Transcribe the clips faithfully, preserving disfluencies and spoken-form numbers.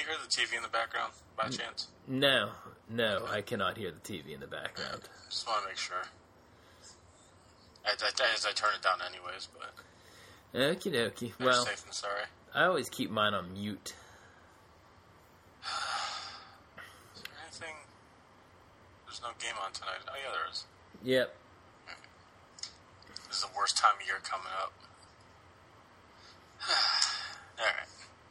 you hear the T V in the background, by chance? No, no, I cannot hear the T V in the background. Just want to make sure. As I, as I turn it down anyways, but... Okie dokie. Better Well, safe than sorry. I always keep mine on mute. Is there anything... There's no game on tonight. Oh, yeah, there is. Yep. This is the worst time of year coming up. Alright.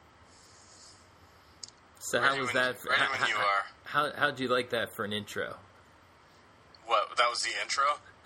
So Ready how was when- that? For, ready how, when you are. How how'd you like that for an intro? What, that was the intro?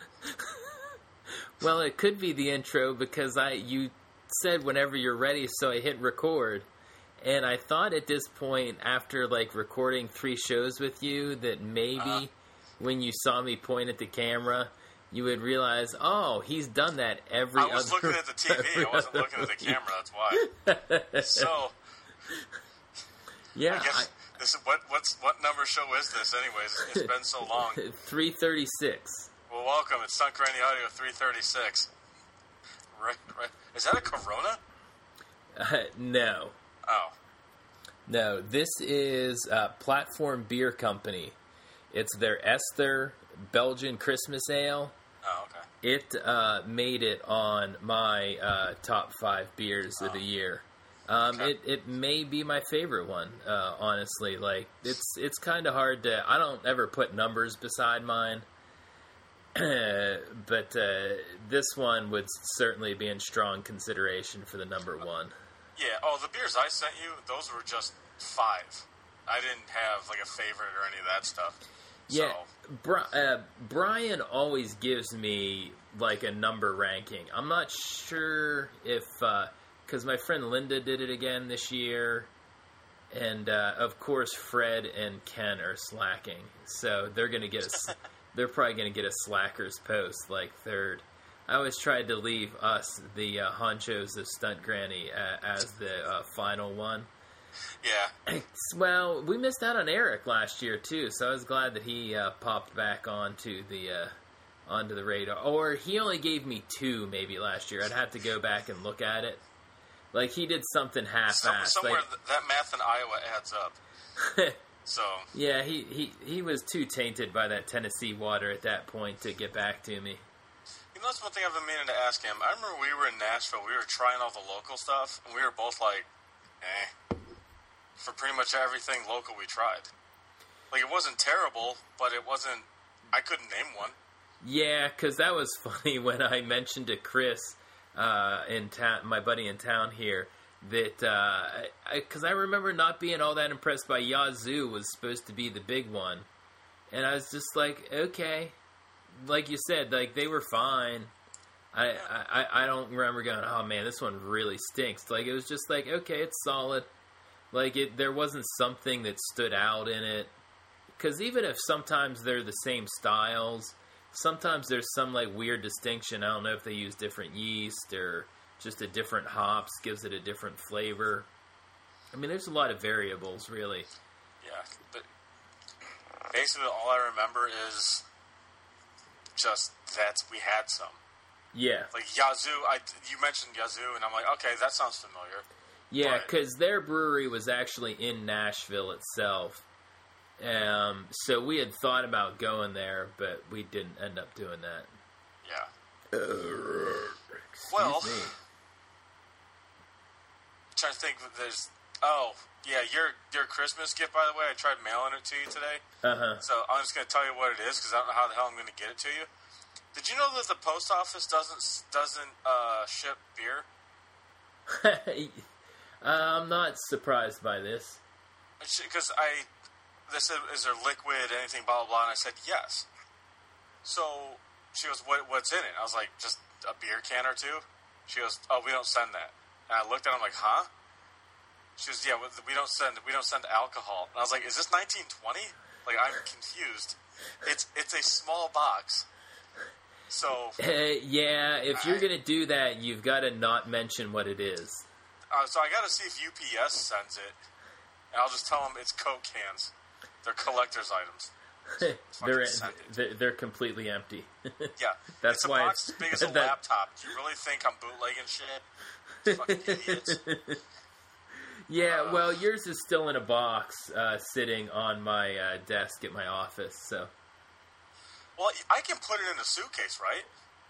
Well, it could be the intro because I you said whenever you're ready, so I hit record, and I thought at this point, after like recording three shows with you, that maybe Uh-huh. when you saw me point at the camera, you would realize, oh, he's done that every. I was other, looking at the T V. I wasn't looking at the camera. That's why. So, yeah, I guess this is what what's what number show is this? Anyways, it's been so long. three thirty-six. Well, welcome. It's Sunk Granny Audio three thirty-six. Right, right. Is that a Corona? Uh, no, Oh, no. This is uh, Platform Beer Company. It's their Esther Belgian Christmas Ale. oh, okay. It uh, made it on my uh, top five beers of the year. Um, Okay. it, it may be my favorite one, uh, honestly. Like it's it's kind of hard to. I don't ever put numbers beside mine, but uh, this one would certainly be in strong consideration for the number one. Yeah. Oh, the beers I sent you, those were just five. I didn't have like a favorite or any of that stuff. Yeah, So, Bri- uh, Brian always gives me like a number ranking. I'm not sure if because my friend Linda did it again this year, and uh, of course Fred and Ken are slacking, so they're gonna get a, s- they're probably gonna get a slackers post like third. I always tried to leave us the uh, honchos of Stunt Granny uh, as the uh, final one. yeah. Well, we missed out on Eric last year too, so I was glad that he uh, popped back onto the uh, onto the radar. Or he only gave me two maybe last year. I'd have to go back and look at it. Like he did something Some, half-assed. somewhere Like, th- that math in Iowa adds up. So, yeah, he, he he was too tainted by that Tennessee water at that point to get back to me. you know, that's one thing I've been meaning to ask him. I remember we were in Nashville. We were trying all the local stuff, and we were both like, eh. For pretty much everything local we tried. Like, it wasn't terrible, but it wasn't... I couldn't name one. Yeah, because that was funny when I mentioned to Chris, uh, in town, my buddy in town here, that because I, I remember not being all that impressed by Yazoo was supposed to be the big one, and I was just like, okay, like you said, like they were fine. I, I I don't remember going, oh man, this one really stinks. Like it was just like, okay, it's solid. Like it, there wasn't something that stood out in it. Because even if sometimes they're the same styles, sometimes there's some like weird distinction. I don't know if they use different yeast or just a different hops gives it a different flavor. I mean, there's a lot of variables, really. Yeah, but basically all I remember is just that we had some. Yeah. Like Yazoo, I, you mentioned Yazoo, and I'm like, okay, that sounds familiar. Yeah, But- because their brewery was actually in Nashville itself. Um, so we had thought about going there, but we didn't end up doing that. Yeah. Excuse Well, me. trying to think if there's... Oh, yeah, your your Christmas gift, by the way, I tried mailing it to you today. Uh-huh. So I'm just going to tell you what it is, because I don't know how the hell I'm going to get it to you. Did you know that the post office doesn't doesn't uh, ship beer? I'm not surprised by this. Because I... They said, is there liquid, anything, blah, blah, blah, and I said, yes. So she goes, what, what's in it? I was like, just a beer can or two? She goes, oh, we don't send that. And I looked at her, I'm like, huh? She goes, yeah, we don't send we don't send alcohol. And I was like, is this nineteen twenty? Like, I'm confused. It's it's a small box. So, Uh, yeah, if you're going to do that, you've got to not mention what it is. uh, so I got to see if U P S sends it. And I'll just tell them it's Coke cans. They're collector's items. they're, send it. they're they're completely empty. Yeah. That's it's a why box it's- as big as a that- laptop. Do you really think I'm bootlegging shit? Fucking idiots. Yeah, Uh, well, yours is still in a box, uh, sitting on my uh, desk at my office. So, well, I can put it in a suitcase, right?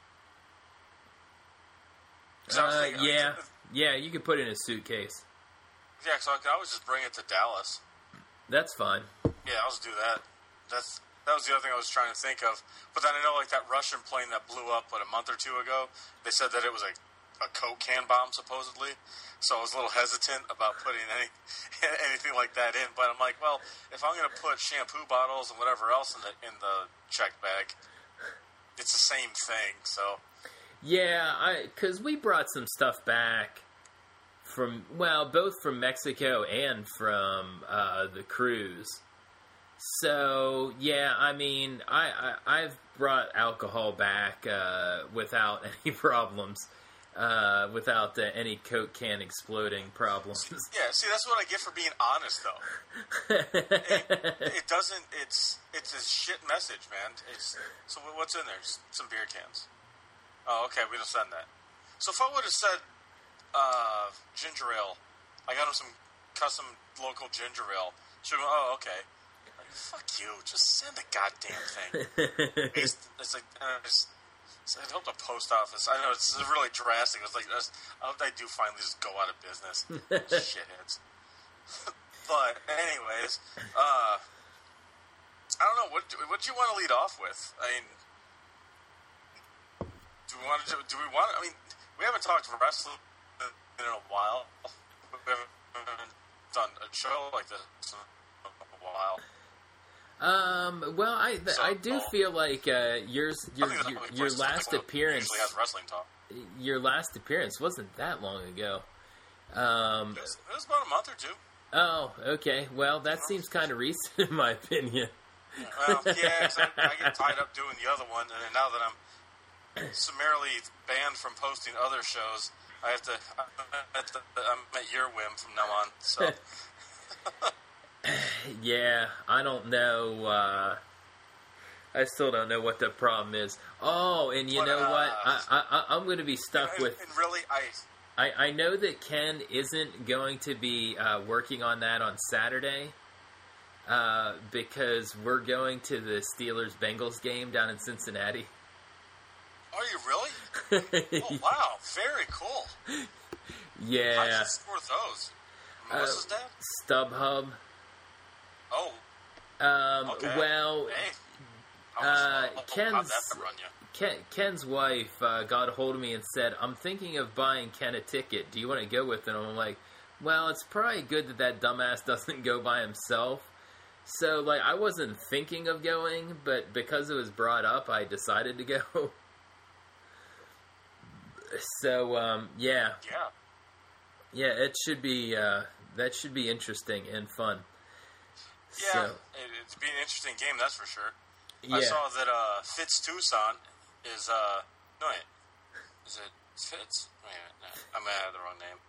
'Cause I was uh, thinking- yeah, yeah, you can put it in a suitcase. Yeah, so I could always just bring it to Dallas. That's fine. Yeah, I'll just do that. That's that was the other thing I was trying to think of. But then I know, like, that Russian plane that blew up, what, a month or two ago, they said that it was a, a Coke can bomb, supposedly. So I was a little hesitant about putting any anything like that in. But I'm like, well, if I'm going to put shampoo bottles and whatever else in the in the checked bag, it's the same thing. So Yeah, I because we brought some stuff back from, well, both from Mexico and from uh, the cruise. So, yeah, I mean, I, I, I've brought alcohol back uh, without any problems, uh, without uh, any Coke can exploding problems. yeah, see, that's what I get for being honest, though. it, it doesn't. It's it's a shit message, man. It's so what's in there? Just some beer cans. Oh, okay. We don't send that. So if I would have said uh, ginger ale, I got him some custom local ginger ale. Should oh, okay. Like, fuck you. Just send the goddamn thing. it's, it's like uh, it's, it's, I hope the post office. I know it's really drastic. It's like it's, I hope they do finally just go out of business. Shitheads. But anyways, uh, I don't know what what do you want to lead off with. I mean, do we want to do, do we want? I mean, we haven't talked wrestling in a while. We haven't done a show like this in a while. Um. Well, I th- So, I do oh. feel like uh, yours I your think that's your, the only your place last that appearance usually has wrestling talk. your last appearance wasn't that long ago. Um. It was, it was about a month or two. Oh, okay. Well, that seems kind of recent in my opinion. Well, yeah, 'cause I, I get tied up doing the other one, and then now that I'm summarily banned from posting other shows, I have to. I'm at, the, I'm at your whim from now on. So Yeah, I don't know. Uh, I still don't know what the problem is. Oh, and you But, know uh, what? I, I, I'm going to be stuck and, with. and really, I I, I know that Ken isn't going to be uh, working on that on Saturday uh, because we're going to the Steelers-Bengals game down in Cincinnati. are you really? Oh wow, very cool. How did Yeah. you score those? Uh, Melissa's dad? StubHub. Oh, Um, okay. Well, hey. How uh, much- how- how'd Ken's- that run you? Ken, Ken's wife uh, got a hold of me and said, I'm thinking of buying Ken a ticket. Do you want to go with it? And I'm like, well, it's probably good that that dumbass doesn't go by himself. So, like, I wasn't thinking of going, but because it was brought up, I decided to go. So, um, yeah. Yeah. Yeah, it should be, uh, that should be interesting and fun. Yeah, So, it, it'd be an interesting game, that's for sure. yeah. I saw that uh, Fitz Tucson is, uh, no, wait, is it Fitz? Wait a minute, no, I might have the wrong name.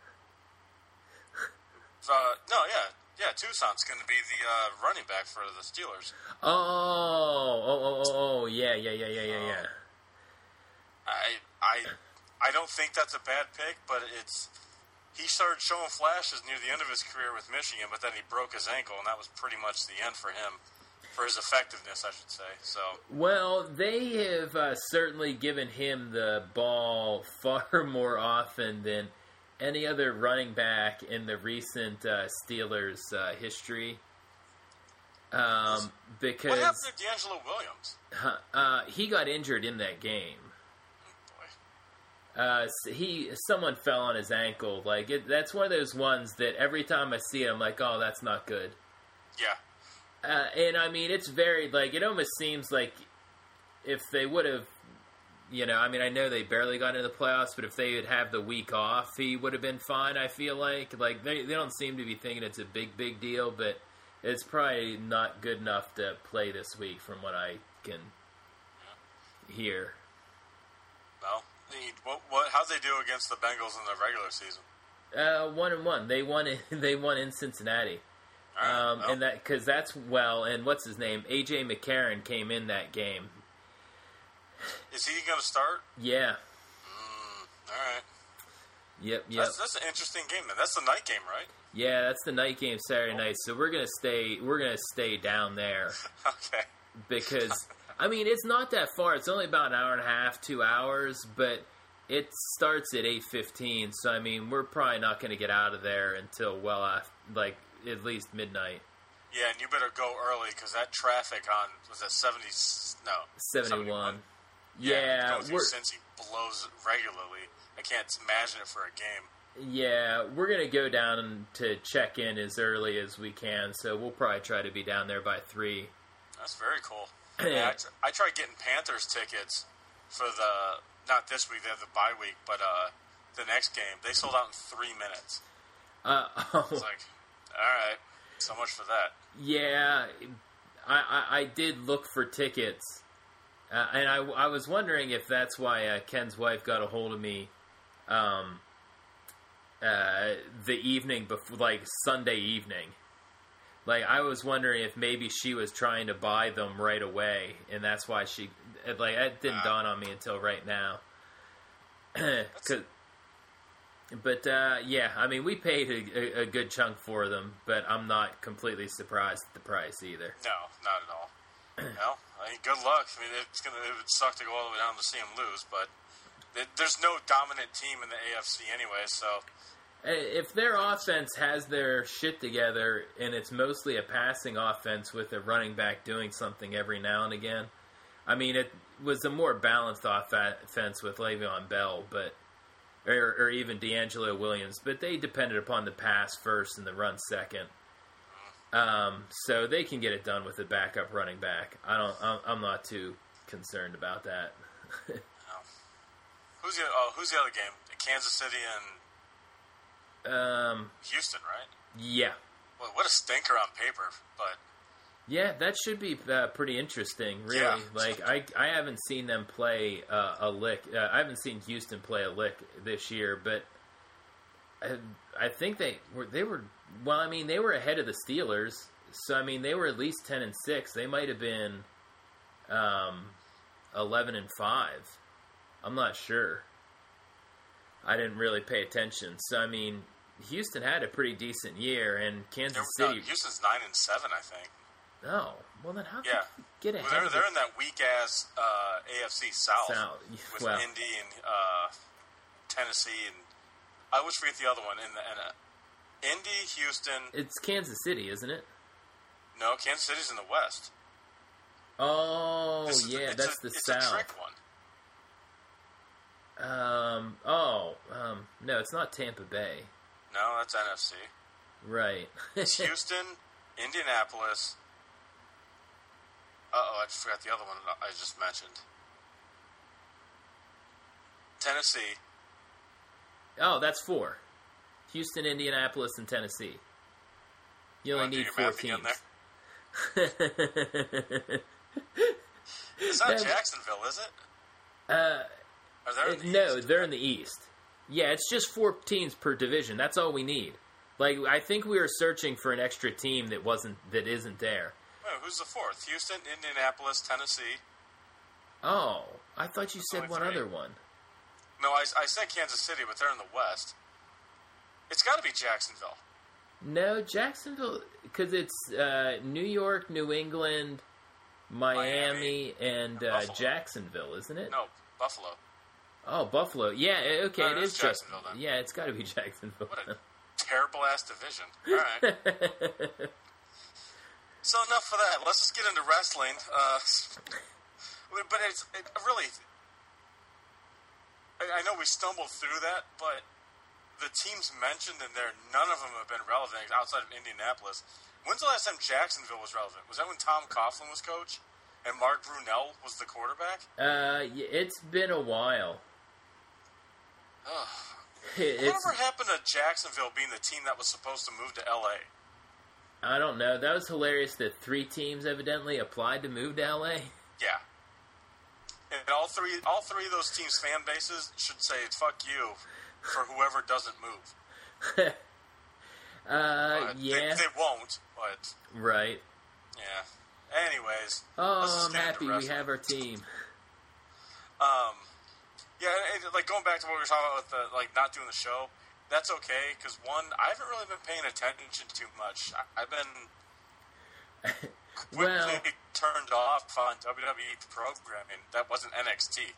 Uh, no, yeah, yeah, Tucson's going to be the uh, running back for the Steelers. Oh, oh, oh, oh, oh, yeah, yeah, yeah, yeah, yeah, yeah. I, I, I don't think that's a bad pick, but it's, he started showing flashes near the end of his career with Michigan, but then he broke his ankle, and that was pretty much the end for him. For his effectiveness, I should say. So, Well, they have uh, certainly given him the ball far more often than any other running back in the recent uh, Steelers uh, history. Um, because what happened to D'Angelo Williams? uh, he got injured in that game. Boy. Uh, he someone fell on his ankle. Like it, that's one of those ones that every time I see it, I'm like, oh, that's not good. Yeah. Uh, and I mean, it's very, like, it almost seems like if they would have, you know, I mean, I know they barely got into the playoffs, but if they would have the week off, he would have been fine, I feel like. Like, they, they don't seem to be thinking it's a big, big deal, but it's probably not good enough to play this week from what I can hear. Well, the- what, what, how'd they do against the Bengals in the regular season? Uh, one and one. They won. In, they won in Cincinnati. All right, Um, well, and that because that's well, and what's his name? A J McCarron came in that game. is he going to start? Yeah, Mm, all right. Yep, yep. That's, that's an interesting game, then. That's the night game, right? Yeah, that's the night game Saturday night. So we're gonna stay. We're gonna stay down there. Okay. Because I mean, it's not that far. It's only about an hour and a half, two hours, but it starts at eight fifteen. So I mean, we're probably not gonna get out of there until well after, like at least midnight. Yeah, and you better go early because that traffic on was that seventy? No, seventy-one. Yeah, Yeah, going through we're Cincy blows regularly. I can't imagine it for a game. yeah we're gonna go down to check in as early as we can. So we'll probably try to be down there by three. That's very cool. Yeah, I, tr- I tried getting Panthers tickets for the not this week, they have the bye week, but uh, the next game. They sold out in three minutes. Uh, oh. I was like, all right, so much for that. Yeah, I, I, I did look for tickets, uh, and I, I was wondering if that's why uh, Ken's wife got a hold of me um, uh, the evening before, like Sunday evening. Like, I was wondering if maybe she was trying to buy them right away, and that's why she, like, it didn't uh, dawn on me until right now. Cause, but, uh, yeah, I mean, we paid a, a, a good chunk for them, but I'm not completely surprised at the price either. No, not at all. Well, I mean, good luck. I mean, it's gonna, it would suck to go all the way down to see them lose, but it, there's no dominant team in the A F C anyway, so... If their offense has their shit together, and it's mostly a passing offense with a running back doing something every now and again, I mean, it was a more balanced offense with Le'Veon Bell, but or, or even D'Angelo Williams, but they depended upon the pass first and the run second. Um, so they can get it done with a backup running back. I don't. I'm, I'm not too concerned about that. No. Who's the oh, Who's the other game? Kansas City and um, Houston, right? Yeah. Well, what a stinker on paper, but yeah, that should be uh, pretty interesting. Really, yeah. like I, I haven't seen them play uh, a lick. Uh, I haven't seen Houston play a lick this year, but I, I think they were. They were. Well, I mean, they were ahead of the Steelers, so I mean, they were at least ten and six. They might have been um, eleven and five. I'm not sure. I didn't really pay attention. So I mean, Houston had a pretty decent year, and Kansas they're, City. Uh, Houston's nine and seven, I think. Oh, well then how yeah. can you get ahead? Well, they're of they're in that weak ass uh, A F C South, South. with Well, Indy and uh, Tennessee, and I always forget the other one. In the in a, Indy, Houston. It's Kansas City, isn't it? No, Kansas City's in the West. Oh, This is- yeah, it's that's a, the it's South. a trick one. Um. Oh. Um. No, it's not Tampa Bay. No, that's N F C. Right. It's Houston, Indianapolis. Uh oh, I forgot the other one I just mentioned. Tennessee. Oh, that's four. Houston, Indianapolis, and Tennessee. You only Wanna do need your four math teams. again there? It's not That- Jacksonville, is it? Uh, Are they in it- the no, East? they're in the East. Yeah, it's just four teams per division. That's all we need. Like, I think we were searching for an extra team that wasn't that isn't there. Wait, who's the fourth? Houston, Indianapolis, Tennessee. Oh, I thought you said Only one three. other one. No, I, I said Kansas City, but they're in the West. It's got to be Jacksonville. No, Jacksonville, because it's uh, New York, New England, Miami, Miami, and and uh, Buffalo. Jacksonville, isn't it? No, Buffalo. Oh, Buffalo. Yeah, eh, okay, No, it it is is just Jacksonville, then. Yeah, it's got to be Jacksonville. What a terrible ass division. All right. So enough for that. Let's just get into wrestling. Uh, but it's it really. I, I know we stumbled through that, but the teams mentioned in there, none of them have been relevant outside of Indianapolis. When's the last time Jacksonville was relevant? Was that when Tom Coughlin was coach and Mark Brunell was the quarterback? uh, y- it's been a while. Ugh. It's, Whatever happened to Jacksonville being the team that was supposed to move to L A? I don't know. That was hilarious that three teams evidently applied to move to L A. Yeah. And all three, all three of those teams' fan bases should say "fuck you" for whoever doesn't move. uh, But yeah. they, they won't. But Right. yeah. Anyways, let's Oh, just I'm get into happy we wrestling. have our team. Um, Yeah, and, like going back to what we were talking about with the, like not doing the show, that's okay because one, I haven't really been paying attention too much. I, I've been quickly well, turned off on W W E programming that wasn't N X T.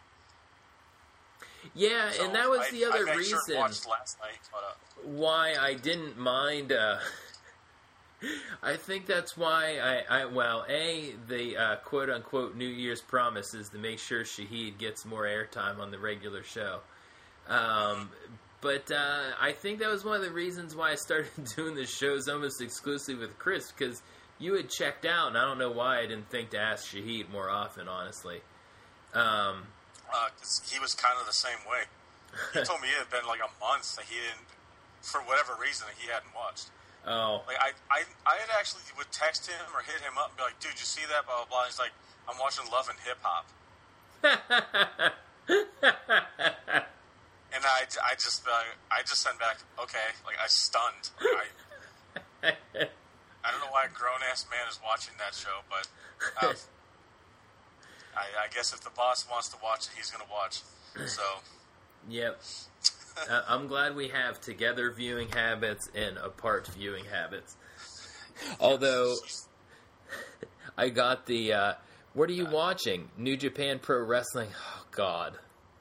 Yeah, So and that was I, the other I made reason sure to watch last night. But, uh, why I didn't mind. Uh, I think that's why I, I well, A, the uh, quote-unquote New Year's promise is to make sure Shahid gets more airtime on the regular show. Um, but uh, I think that was one of the reasons why I started doing the shows almost exclusively with Chris, because you had checked out, and I don't know why I didn't think to ask Shahid more often, honestly. Um, uh, 'cause he was kind of the same way. He told me it had been like a month that he didn't, for whatever reason, that he hadn't watched. oh, Like I, I, I had actually would text him or hit him up and be like, "Dude, you see that?" Blah blah blah. He's like, "I'm watching Love and Hip Hop," and I, I just, uh, I just sent back, "Okay," like I stunned. Like, I, I don't know why a grown ass man is watching that show, but uh, I, I guess if the boss wants to watch it, he's gonna watch. So, yep. uh, I'm glad we have together viewing habits and apart viewing habits. Although, I got the, uh, what are you watching? New Japan Pro Wrestling? Oh, God.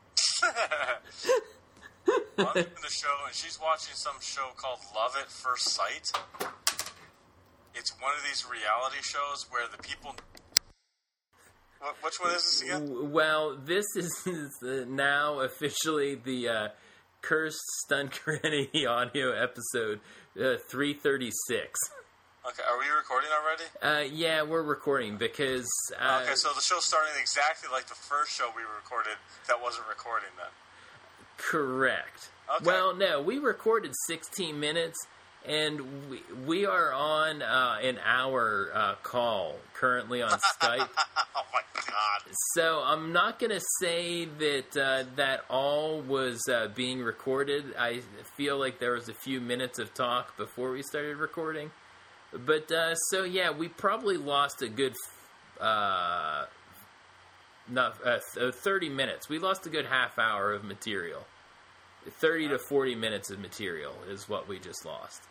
I'm in the show, and she's watching some show called Love at First Sight. It's one of these reality shows where the people... What, which one is this again? Well, this is uh, now officially the uh, Cursed Stunt Granny audio episode uh, three thirty-six. Okay, are we recording already? Uh, yeah, we're recording because... Uh, okay, so the show's starting exactly like the first show we recorded that wasn't recording then. Correct. Okay. Well, no, we recorded sixteen minutes, and we, we are on uh, an hour uh, call currently on Skype. Oh, my God. So I'm not going to say that uh, that all was uh, being recorded. I feel like there was a few minutes of talk before we started recording. But, uh, so yeah, we probably lost a good... Uh, not uh, thirty minutes. We lost a good half hour of material. thirty to forty minutes of material is what we just lost.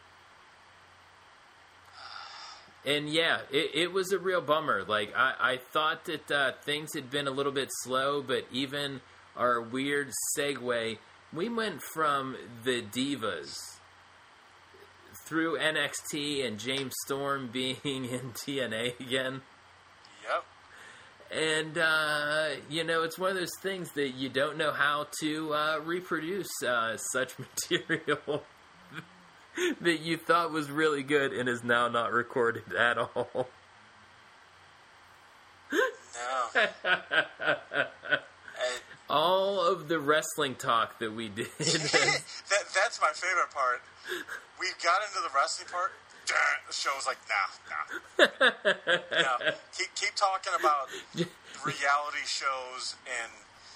And yeah, it, it was a real bummer. Like, I, I thought that uh, things had been a little bit slow, but even our weird segue, we went from the Divas through N X T and James Storm being in T N A again. Yep. And, uh, you know, it's one of those things that you don't know how to uh, reproduce uh, such material that you thought was really good and is now not recorded at all. No. I, all of the wrestling talk that we did. that, that's my favorite part. We got into the wrestling part. The show was like, nah, nah. no, keep, keep talking about reality shows and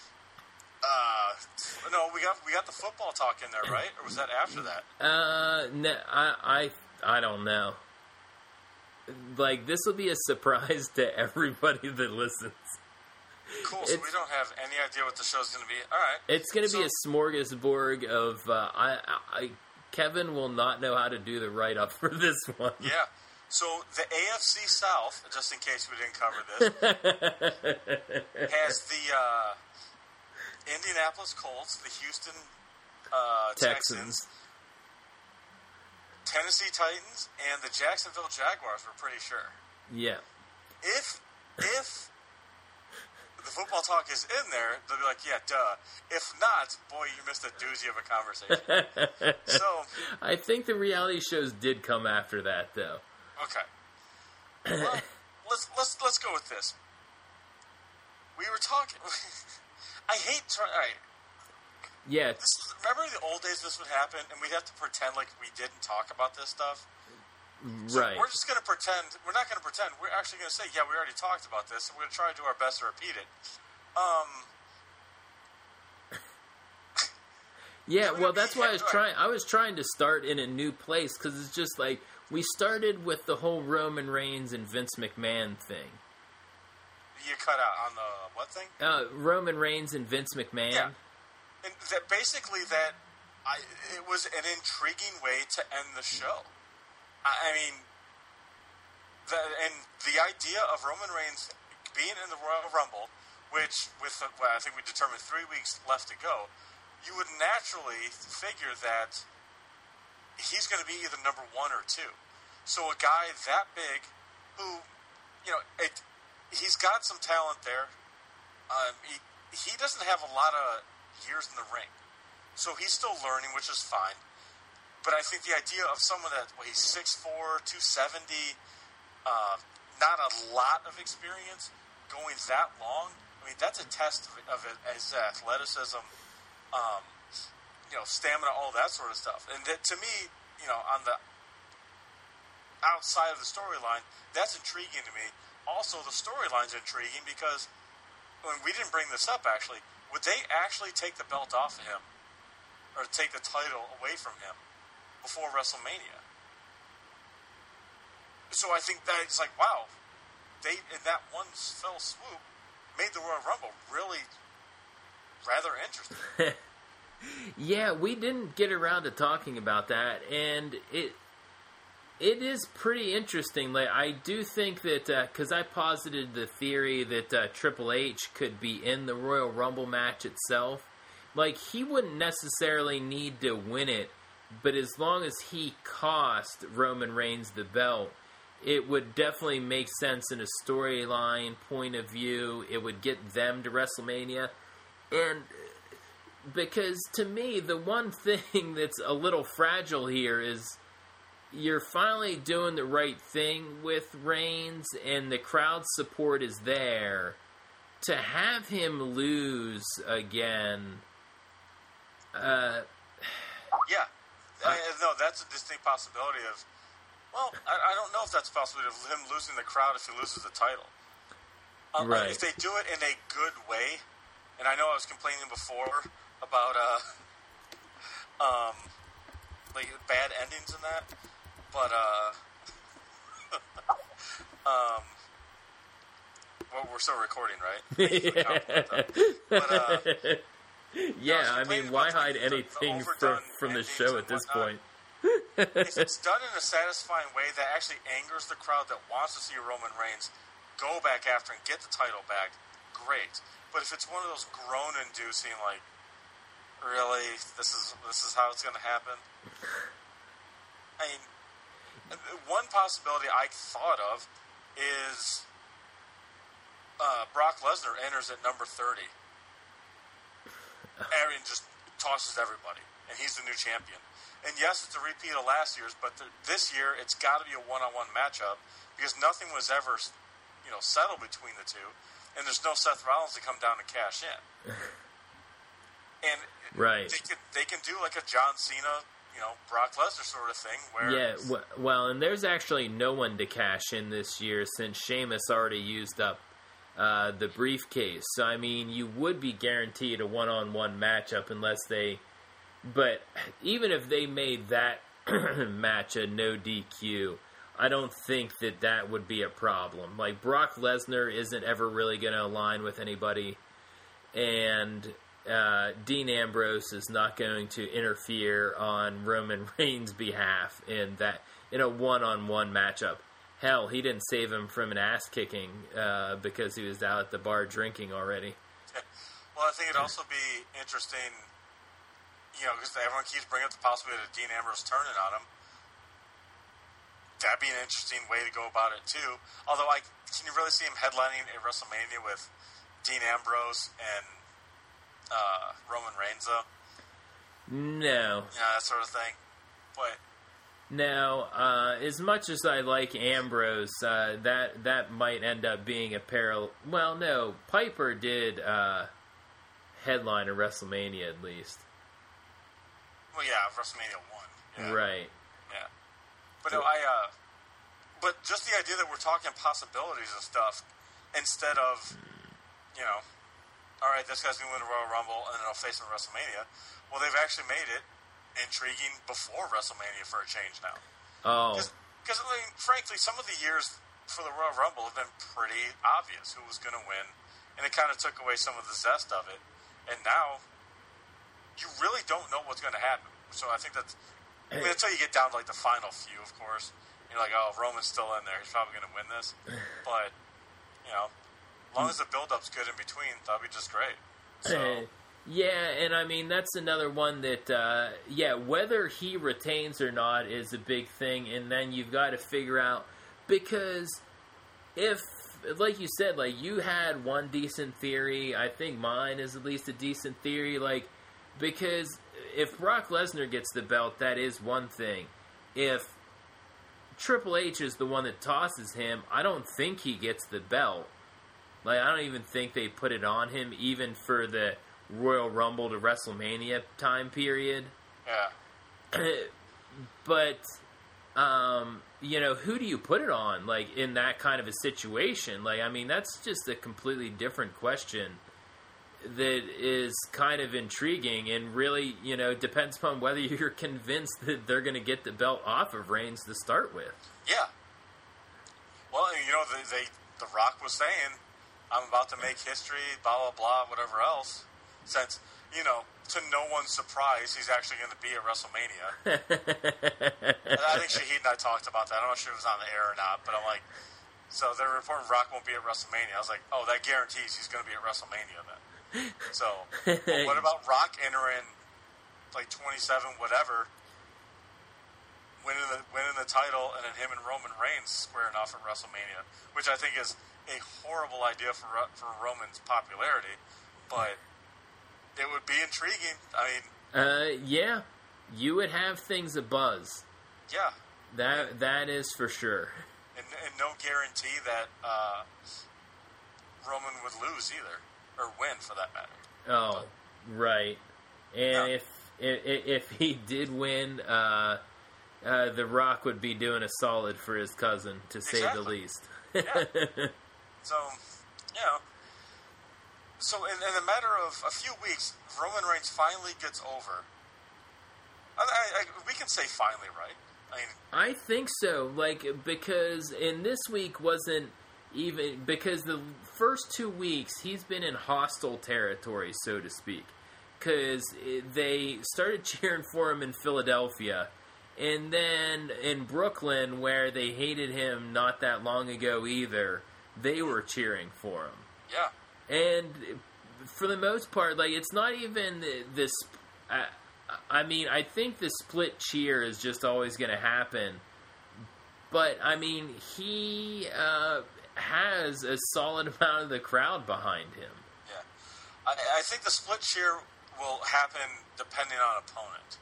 uh, no, we got we got the football talk in there, right? Or was that after that? Uh, no, I, I, I don't know. Like, this will be a surprise to everybody that listens. Cool. So It's- we don't have any idea what the show's going to be. All right. It's going to be So- a smorgasbord of. Uh, I, I, Kevin will not know how to do the write up for this one. Yeah. So the A F C South, just in case we didn't cover this, has the uh, Indianapolis Colts, the Houston uh, Texans, Texans. Tennessee Titans, and the Jacksonville Jaguars. We're pretty sure. Yeah. If if the football talk is in there, they'll be like, yeah, duh. If not, boy, you missed a doozy of a conversation. So, I think the reality shows did come after that, though. okay. Well, let's let's let's go with this. We were talking. I hate trying. All right. Yeah. This is, remember the old days this would happen, and we'd have to pretend like we didn't talk about this stuff? So Right. we're just going to pretend. We're not going to pretend. We're actually going to say, yeah, we already talked about this, and we're going to try to do our best to repeat it. Um... Yeah, Would well, it be- that's why I was right. trying. I was trying to start in a new place because it's just like we started with the whole Roman Reigns and Vince McMahon thing, You cut out on the what thing? Uh, Roman Reigns and Vince McMahon. Yeah. And that basically that I it was an intriguing way to end the show. I, I mean, the, and the idea of Roman Reigns being in the Royal Rumble, which with uh, well, I think we determined three weeks left to go, you would naturally figure that he's going to be either number one or two. So a guy that big, who, you know, it, he's got some talent there. Um, he he doesn't have a lot of years in the ring, so he's still learning, which is fine. But I think the idea of someone that well, he's six foot four, two seventy, uh, not a lot of experience, going that long. I mean, that's a test of, of it as athleticism, um, you know, stamina, all that sort of stuff. And that, to me, you know, on the outside of the storyline, that's intriguing to me. Also, the storyline's intriguing because when we didn't bring this up, actually, would they actually take the belt off of him or take the title away from him before WrestleMania? So I think that it's like, wow, they in that one fell swoop made the Royal Rumble really rather interesting. Yeah, we didn't get around to talking about that, and it it is pretty interesting. Like, I do think that, because uh, I posited the theory that uh, Triple H could be in the Royal Rumble match itself. Like, he wouldn't necessarily need to win it, but as long as he cost Roman Reigns the belt, it would definitely make sense in a storyline point of view. It would get them to WrestleMania. And because to me, the one thing that's a little fragile here is you're finally doing the right thing with Reigns, and the crowd support is there. To have him lose again, uh, yeah, I, no, that's a distinct possibility of. Well, I, I don't know if that's a possibility of him losing the crowd if he loses the title. Um, right. If they do it in a good way, and I know I was complaining before about uh, um, like bad endings in that. But, uh, um, well, we're still recording, right? Yeah, but, uh, yeah no, I, I mean, why hide the, anything the from, from the show at this point? If it's done in a satisfying way that actually angers the crowd that wants to see Roman Reigns go back after and get the title back, great. But if it's one of those groan-inducing, like, really, this is this is how it's going to happen? I mean, one possibility I thought of is uh, Brock Lesnar enters at number thirty. Aaron just tosses everybody, and he's the new champion. And yes, it's a repeat of last year's, but the, this year it's got to be a one-on-one matchup because nothing was ever, you know, settled between the two, and there's no Seth Rollins to come down and cash in. And right. they can they can do like a John Cena, you know, Brock Lesnar sort of thing where yeah, w- well, and there's actually no one to cash in this year since Sheamus already used up uh, the briefcase. So I mean, you would be guaranteed a one-on-one matchup unless they. But even if they made that match a no D Q, I don't think that that would be a problem. Like, Brock Lesnar isn't ever really going to align with anybody, and Uh, Dean Ambrose is not going to interfere on Roman Reigns' behalf in that in a one-on-one matchup. Hell, he didn't save him from an ass kicking uh, because he was out at the bar drinking already. Well, I think it'd also be interesting, you know, because everyone keeps bringing up the possibility of Dean Ambrose turning on him. That'd be an interesting way to go about it too. Although, I can you really see him headlining at WrestleMania with Dean Ambrose and Uh, Roman Reigns, though? No. Yeah, that sort of thing. But now, uh, as much as I like Ambrose, uh, that that might end up being a parallel. Well, no, Piper did uh, headline a WrestleMania at least. Well, yeah, WrestleMania one. Yeah. Right. Yeah. But no, I. Uh, but just the idea that we're talking possibilities of stuff instead of, you know. All right, this guy's going to win the Royal Rumble, and then I'll face him at WrestleMania. Well, they've actually made it intriguing before WrestleMania for a change now. Oh. Because, I mean, frankly, some of the years for the Royal Rumble have been pretty obvious who was going to win, and it kind of took away some of the zest of it. And now, you really don't know what's going to happen. So I think that's, I mean, until you get down to like the final few, of course, you're like, oh, Roman's still in there. He's probably going to win this. But, you know, as long as the build-up's good in between, that'll be just great. So. Yeah, and I mean, that's another one that, uh, yeah, whether he retains or not is a big thing, and then you've got to figure out, because if, like you said, like, you had one decent theory, I think mine is at least a decent theory, like, because if Brock Lesnar gets the belt, that is one thing. If Triple H is the one that tosses him, I don't think he gets the belt. Like, I don't even think they put it on him, even for the Royal Rumble to WrestleMania time period. Yeah. But, um, you know, who do you put it on, like, in that kind of a situation? Like, I mean, that's just a completely different question that is kind of intriguing and really, you know, depends upon whether you're convinced that they're going to get the belt off of Reigns to start with. Yeah. Well, you know, they, they The Rock was saying, I'm about to make history, blah, blah, blah, whatever else. Since, you know, to no one's surprise, he's actually going to be at WrestleMania. I think Shahid and I talked about that. I'm not sure if it was on the air or not, but I'm like, so they're reporting Rock won't be at WrestleMania. I was like, oh, that guarantees he's going to be at WrestleMania then. So, well, what about Rock entering, like, twenty-seven, whatever, winning the, winning the title, and then him and Roman Reigns squaring off at WrestleMania, which I think is a horrible idea for for Roman's popularity, but it would be intriguing. I mean, uh, yeah, you would have things abuzz. Yeah, that that is for sure. And, and no guarantee that uh, Roman would lose either, or win for that matter. Oh, but, right. And yeah. if, if if he did win, uh, uh, The Rock would be doing a solid for his cousin, to exactly. say the least. Yeah. So, you know. So, in, in a matter of a few weeks, Roman Reigns finally gets over. I, I, I, we can say finally, right? I mean, I think so. Like, because in this week wasn't even, because the first two weeks he's been in hostile territory, so to speak. Because they started cheering for him in Philadelphia, and then in Brooklyn, where they hated him not that long ago either, they were cheering for him. Yeah. And for the most part, like, it's not even this. Uh, I mean, I think the split cheer is just always going to happen. But I mean, he uh, has a solid amount of the crowd behind him. Yeah, I, I think the split cheer will happen depending on opponent.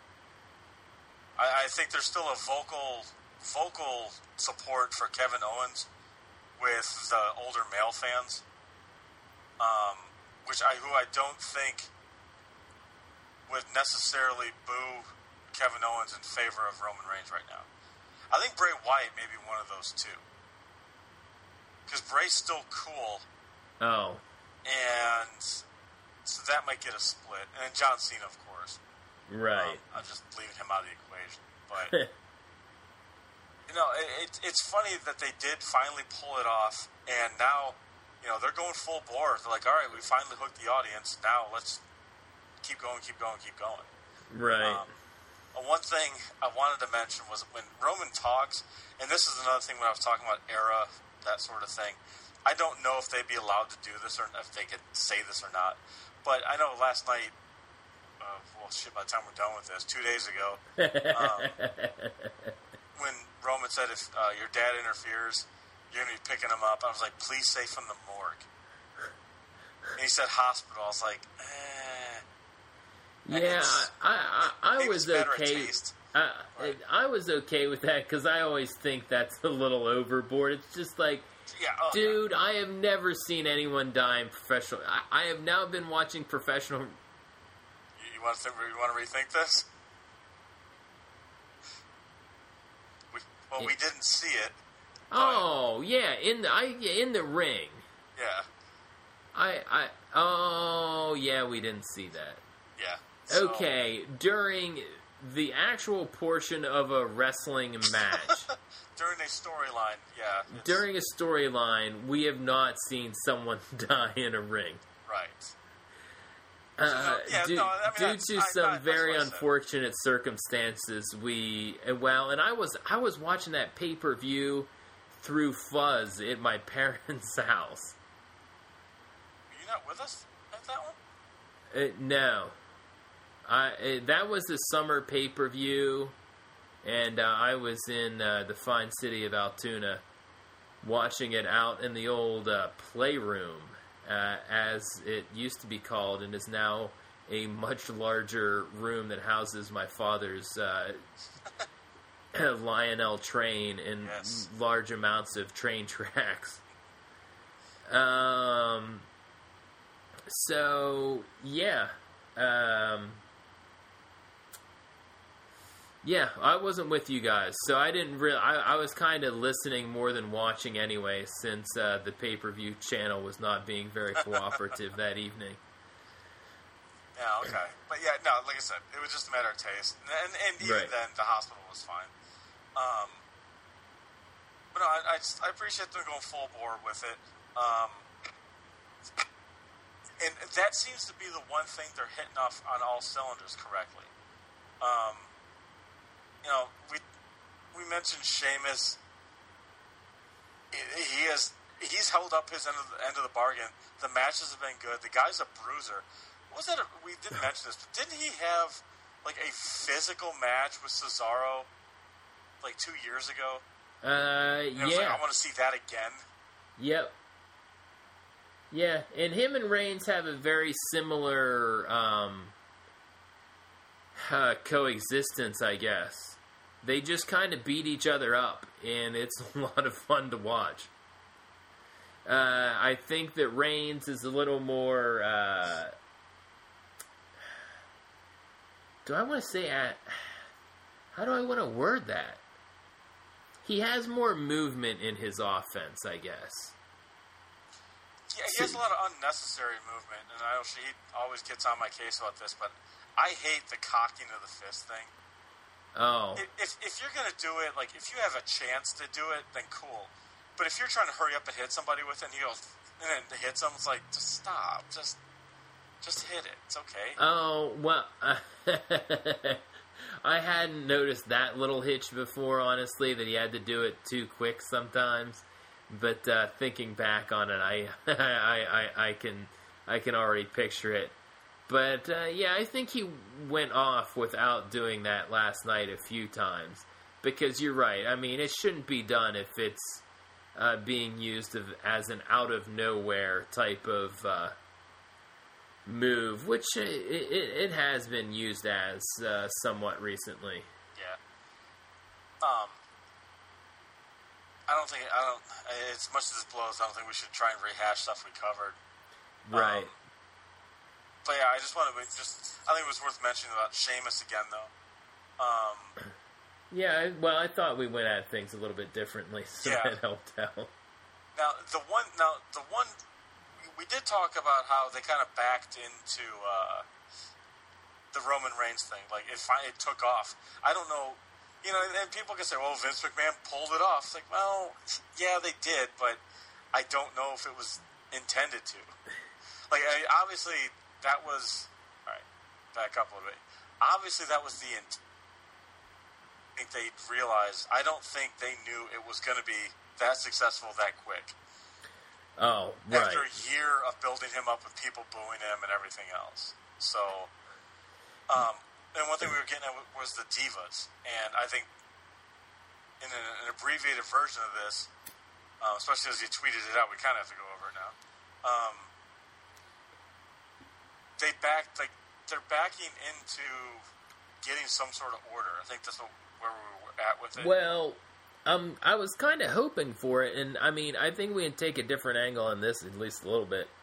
I, I think there's still a vocal vocal support for Kevin Owens with the older male fans. Um, which I who I don't think would necessarily boo Kevin Owens in favor of Roman Reigns right now. I think Bray Wyatt may be one of those too, because Bray's still cool. Oh, and so that might get a split, and then John Cena, of course. Right. Um, I'm just leaving him out of the equation, but you know, it, it, it's funny that they did finally pull it off, and now. You know, they're going full bore. They're like, all right, we finally hooked the audience. Now let's keep going, keep going, keep going. Right. Um, one thing I wanted to mention was when Roman talks, and this is another thing when I was talking about era, that sort of thing. I don't know if they'd be allowed to do this or if they could say this or not. But I know last night, uh, well, shit, by the time we're done with this, two days ago, um, when Roman said, if uh, your dad interferes, you're going to be picking him up. I was like, please say from the morgue. And he said hospital. I was like, eh. Yeah, I I, I was okay. I, right. I was okay with that because I always think that's a little overboard. It's just like, yeah, oh, dude, yeah. I have never seen anyone die in professional. I, I have now been watching professional. You, you want to you want to rethink this? We, well, we didn't see it. Oh yeah, in the I in the ring. Yeah. I I oh yeah, we didn't see that. Yeah. So. Okay, during the actual portion of a wrestling match. during a storyline, yeah. During a storyline, we have not seen someone die in a ring. Right. Uh, so, yeah, due, no, I mean, due to I, some I, very unfortunate circumstances, we well, and I was I was watching that pay per view through Fuzz at my parents' house. Were you not with us at that one? Uh, no, I uh, that was the summer pay per view, and uh, I was in uh, the fine city of Altoona, watching it out in the old uh, playroom. Uh, as it used to be called, and is now a much larger room that houses my father's uh, Lionel train and yes. large amounts of train tracks. Um. So yeah, um, yeah, I wasn't with you guys, so I didn't really. I, I was kind of listening more than watching anyway, since uh, the pay-per-view channel was not being very cooperative that evening. Yeah, okay, but yeah, no, like I said, it was just a matter of taste, and, and even right. then, the hospital was fine. Um, but no, I, I, just, I appreciate them going full bore with it. Um, and that seems to be the one thing they're hitting off on all cylinders correctly. Um. You know, we we mentioned Sheamus. He has he's held up his end of the end of the bargain. The matches have been good. The guy's a bruiser. What was that? A, we didn't mention this, but didn't he have like a physical match with Cesaro like two years ago? Uh, and yeah. I was like, I want to see that again. Yep. Yeah, and him and Reigns have a very similar um, uh, coexistence, I guess. They just kind of beat each other up, and it's a lot of fun to watch. Uh, I think that Reigns is a little more... Uh, do I want to say... Uh, how do I want to word that? He has more movement in his offense, I guess. Yeah, he has a lot of unnecessary movement, and I know she always gets on my case about this, but I hate the cocking of the fist thing. Oh. If if you're gonna do it, like if you have a chance to do it, then cool. But if you're trying to hurry up and hit somebody with it, and he goes and then hits them, it's like just stop, just just hit it. It's okay. Oh well, uh, I hadn't noticed that little hitch before. Honestly, that he had to do it too quick sometimes. But uh, thinking back on it, I, I I I can I can already picture it. But, uh, yeah, I think he went off without doing that last night a few times. Because you're right. I mean, it shouldn't be done if it's uh, being used of, as an out-of-nowhere type of uh, move, which it, it, it has been used as uh, somewhat recently. Yeah. Um, I don't think, I don't, as much as this blows, I don't think we should try and rehash stuff we covered. Right. Um, But yeah, I just wanted to just, I think it was worth mentioning about Sheamus again, though. Um, yeah, well, I thought we went at things a little bit differently, so yeah. that helped out. Now, the one, now, the one, we did talk about how they kind of backed into uh, the Roman Reigns thing. Like, it finally it took off. I don't know, you know, and people can say, well, Vince McMahon pulled it off. It's like, well, yeah, they did, but I don't know if it was intended to. Like, I, obviously... That was, all right, back up a little bit. Obviously, that was the intent. I think they realized, I don't think they knew it was going to be that successful that quick. Oh, right. After a year of building him up with people booing him and everything else. So, um, and one thing we were getting at was the Divas. And I think in an, an abbreviated version of this, uh, especially as you tweeted it out, we kind of have to go over it now. Um, They backed, like, they're backing into getting some sort of order. I think that's what, where we were at with it. Well, um, I was kind of hoping for it, and I mean, I think we can take a different angle on this at least a little bit.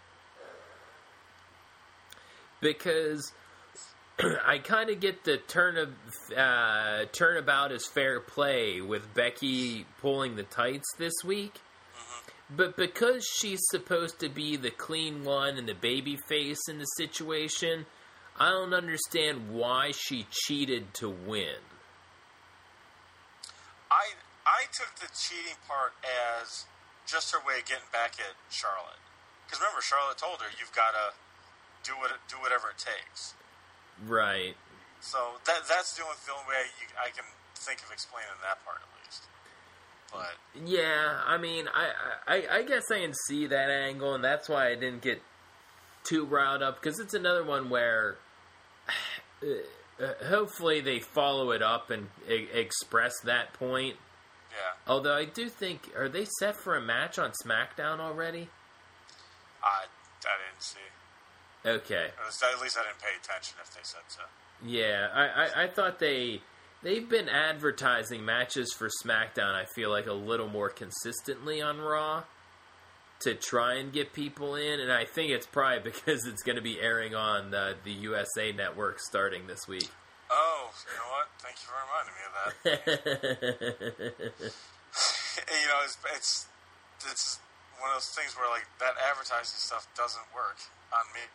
Because I kind of get the turn of, uh, turnabout is fair play with Becky pulling the tights this week. But because she's supposed to be the clean one and the baby face in the situation, I don't understand why she cheated to win. I I took the cheating part as just her way of getting back at Charlotte. Because remember, Charlotte told her, you've got to do what do whatever it takes. Right. So that that's the only, the only way you, I can think of explaining that part, at least. But yeah, I mean, I, I, I guess I can see that angle, and that's why I didn't get too riled up, because it's another one where uh, hopefully they follow it up and e- express that point. Yeah. Although I do think, are they set for a match on SmackDown already? I, I didn't see. Okay. At least, at least I didn't pay attention if they said so. Yeah, I, I, I thought they, they've been advertising matches for SmackDown, I feel like, a little more consistently on Raw to try and get people in, and I think it's probably because it's going to be airing on uh, the U S A Network starting this week. Oh, you know what? Thank you for reminding me of that. You know, it's, it's it's one of those things where, like, that advertising stuff doesn't work on me.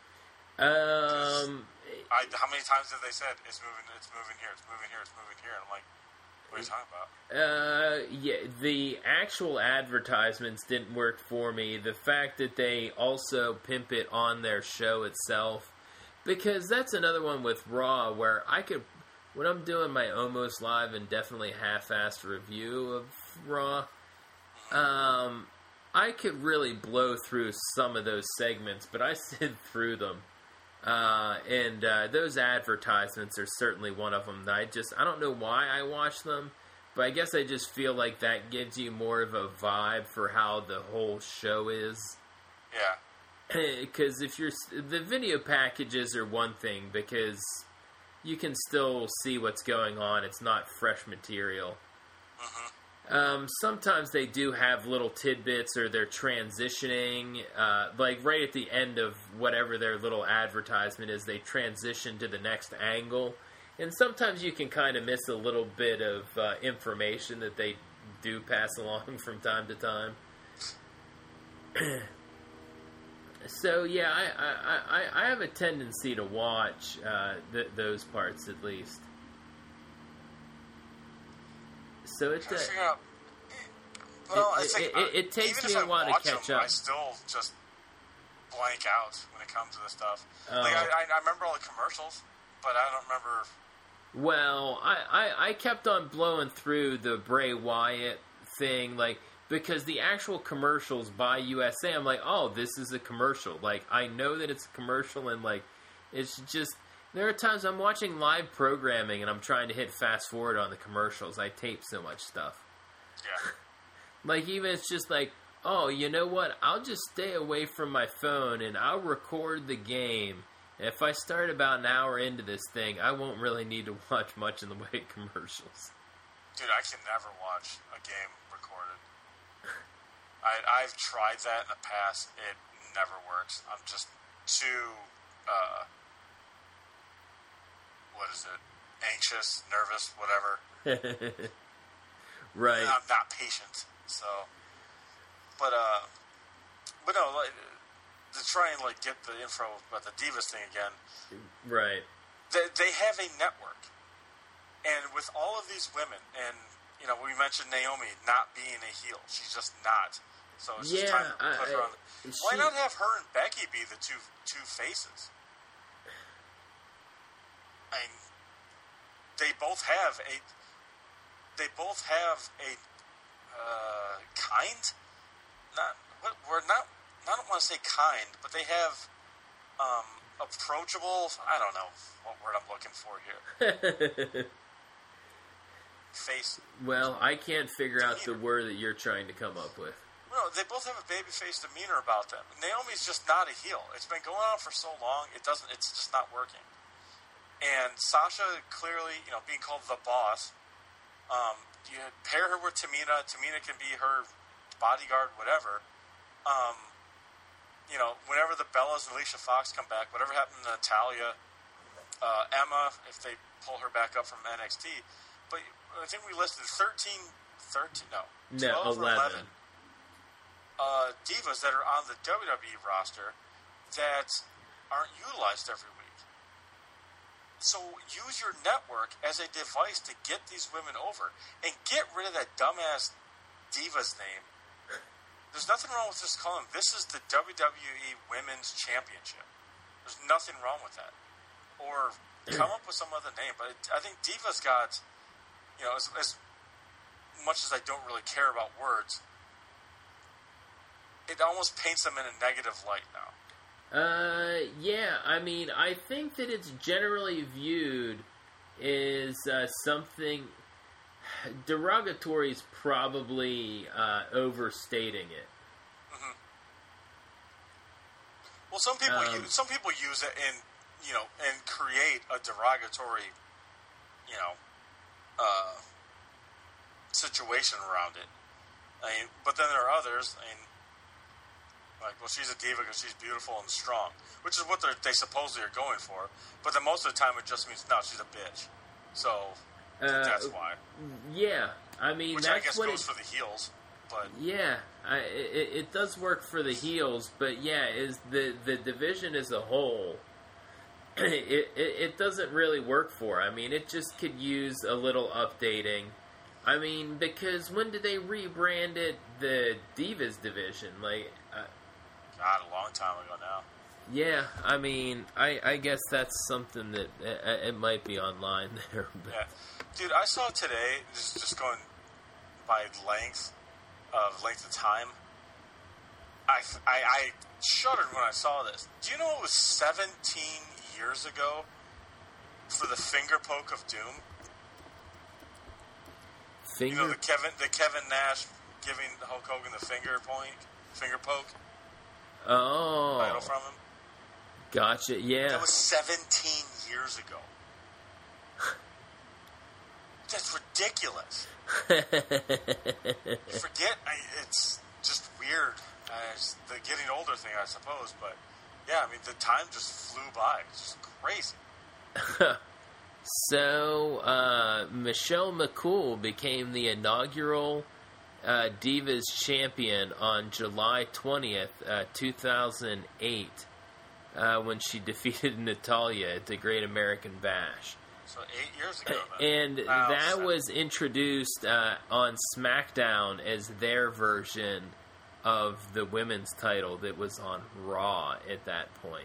Um, I, how many times have they said, it's moving, it's moving here, it's moving here, it's moving here, and I'm like, what are you talking about? Uh, yeah, the actual advertisements didn't work for me. The fact that they also pimp it on their show itself, because that's another one with Raw where I could, when I'm doing my almost live and definitely half-assed review of Raw, um, I could really blow through some of those segments, but I sit through them. Uh, and uh, those advertisements are certainly one of them that I just, I don't know why I watch them, but I guess I just feel like that gives you more of a vibe for how the whole show is. Yeah. Because if you're, the video packages are one thing, because you can still see what's going on. It's not fresh material. Mm-hmm. Um, sometimes they do have little tidbits, or they're transitioning, uh, like right at the end of whatever their little advertisement is, they transition to the next angle. And sometimes you can kind of miss a little bit of uh, information that they do pass along from time to time. So yeah, I, I, I, I have a tendency to watch uh, th- those parts at least. So it, uh, out, well, it, I think it, it, it takes me a while to catch them, up. I still just blank out when it comes to the stuff. Uh, like I, I remember all the commercials, but I don't remember. Well, I, I, I kept on blowing through the Bray Wyatt thing, like, because the actual commercials by U S A, I'm like, oh, this is a commercial. Like, I know that it's a commercial, and, like, it's just, there are times I'm watching live programming and I'm trying to hit fast forward on the commercials. I tape so much stuff. Yeah. Like, even it's just like, oh, you know what? I'll just stay away from my phone and I'll record the game. And if I start about an hour into this thing, I won't really need to watch much in the way of commercials. Dude, I can never watch a game recorded. I, I've tried that in the past. It never works. I'm just too, uh, what is it? Anxious, nervous, whatever. Right. I'm not patient. So, but, uh, but no, like, to try and, like, get the info about the Divas thing again. Right. They, they have a network. And with all of these women, and, you know, we mentioned Naomi not being a heel. She's just not. So it's yeah, just time to put I, her on. she, Why not have her and Becky be the two two faces? I mean, they both have a. They both have a uh, kind, not what we're not. I don't want to say kind, but they have um, approachable. I don't know what word I'm looking for here. Face. Well, I can't figure demeanor. out the word that you're trying to come up with. No, they both have a babyface demeanor about them. Naomi's just not a heel. It's been going on for so long. It doesn't. It's just not working. And Sasha clearly, you know, being called the boss. Um, you pair her with Tamina. Tamina can be her bodyguard, whatever. Um, you know, whenever the Bellas and Alicia Fox come back, whatever happened to Natalia, uh, Emma, if they pull her back up from N X T. But I think we listed thirteen, thirteen, no, twelve no, or eleven uh, divas that are on the W W E roster that aren't utilized every week. So use your network as a device to get these women over and get rid of that dumbass Divas name. There's nothing wrong with just calling them, this is the W W E Women's Championship. There's nothing wrong with that. Or come up with some other name. But it, I think Divas got, you know, as, as much as I don't really care about words, it almost paints them in a negative light now. Uh, yeah, I mean, I think that it's generally viewed as uh, something derogatory is probably uh, overstating it. Mm-hmm. Well, some people Um, use, some people use it and you know and create a derogatory, you know, uh, situation around it. I mean, but then there are others. I mean. Like, well, she's a diva because she's beautiful and strong, which is what they supposedly are going for. But then most of the time, it just means no, she's a bitch. So Uh, that's why. Yeah, I mean, Which that's I guess what goes it, for the heels. But yeah, I, it, it does work for the heels, but yeah, is the the division as a whole, it, it it doesn't really work for. I mean, it just could use a little updating. I mean, because when did they rebrand it the Divas division? Like, uh, God, a long time ago now. yeah, I mean, I, I guess that's something that uh, it might be online there. But. Yeah, dude, I saw today just just going by length of length of time. I, I, I shuddered when I saw this. Do you know it was seventeen years ago for the finger poke of doom? Finger? You know the Kevin the Kevin Nash giving Hulk Hogan the finger point finger poke Oh, title from him. Gotcha. Yeah. That was seventeen years ago. That's ridiculous. You forget, I, it's just weird. Uh, it's the getting older thing, I suppose. But yeah, I mean, the time just flew by. It's just crazy. So, uh, Michelle McCool became the inaugural uh, Divas champion on July twentieth, uh, two thousand eight, uh, when she defeated Natalya at the Great American Bash. So eight years ago. Then. And Wow, that seven. was introduced uh, on SmackDown as their version of the women's title that was on Raw at that point.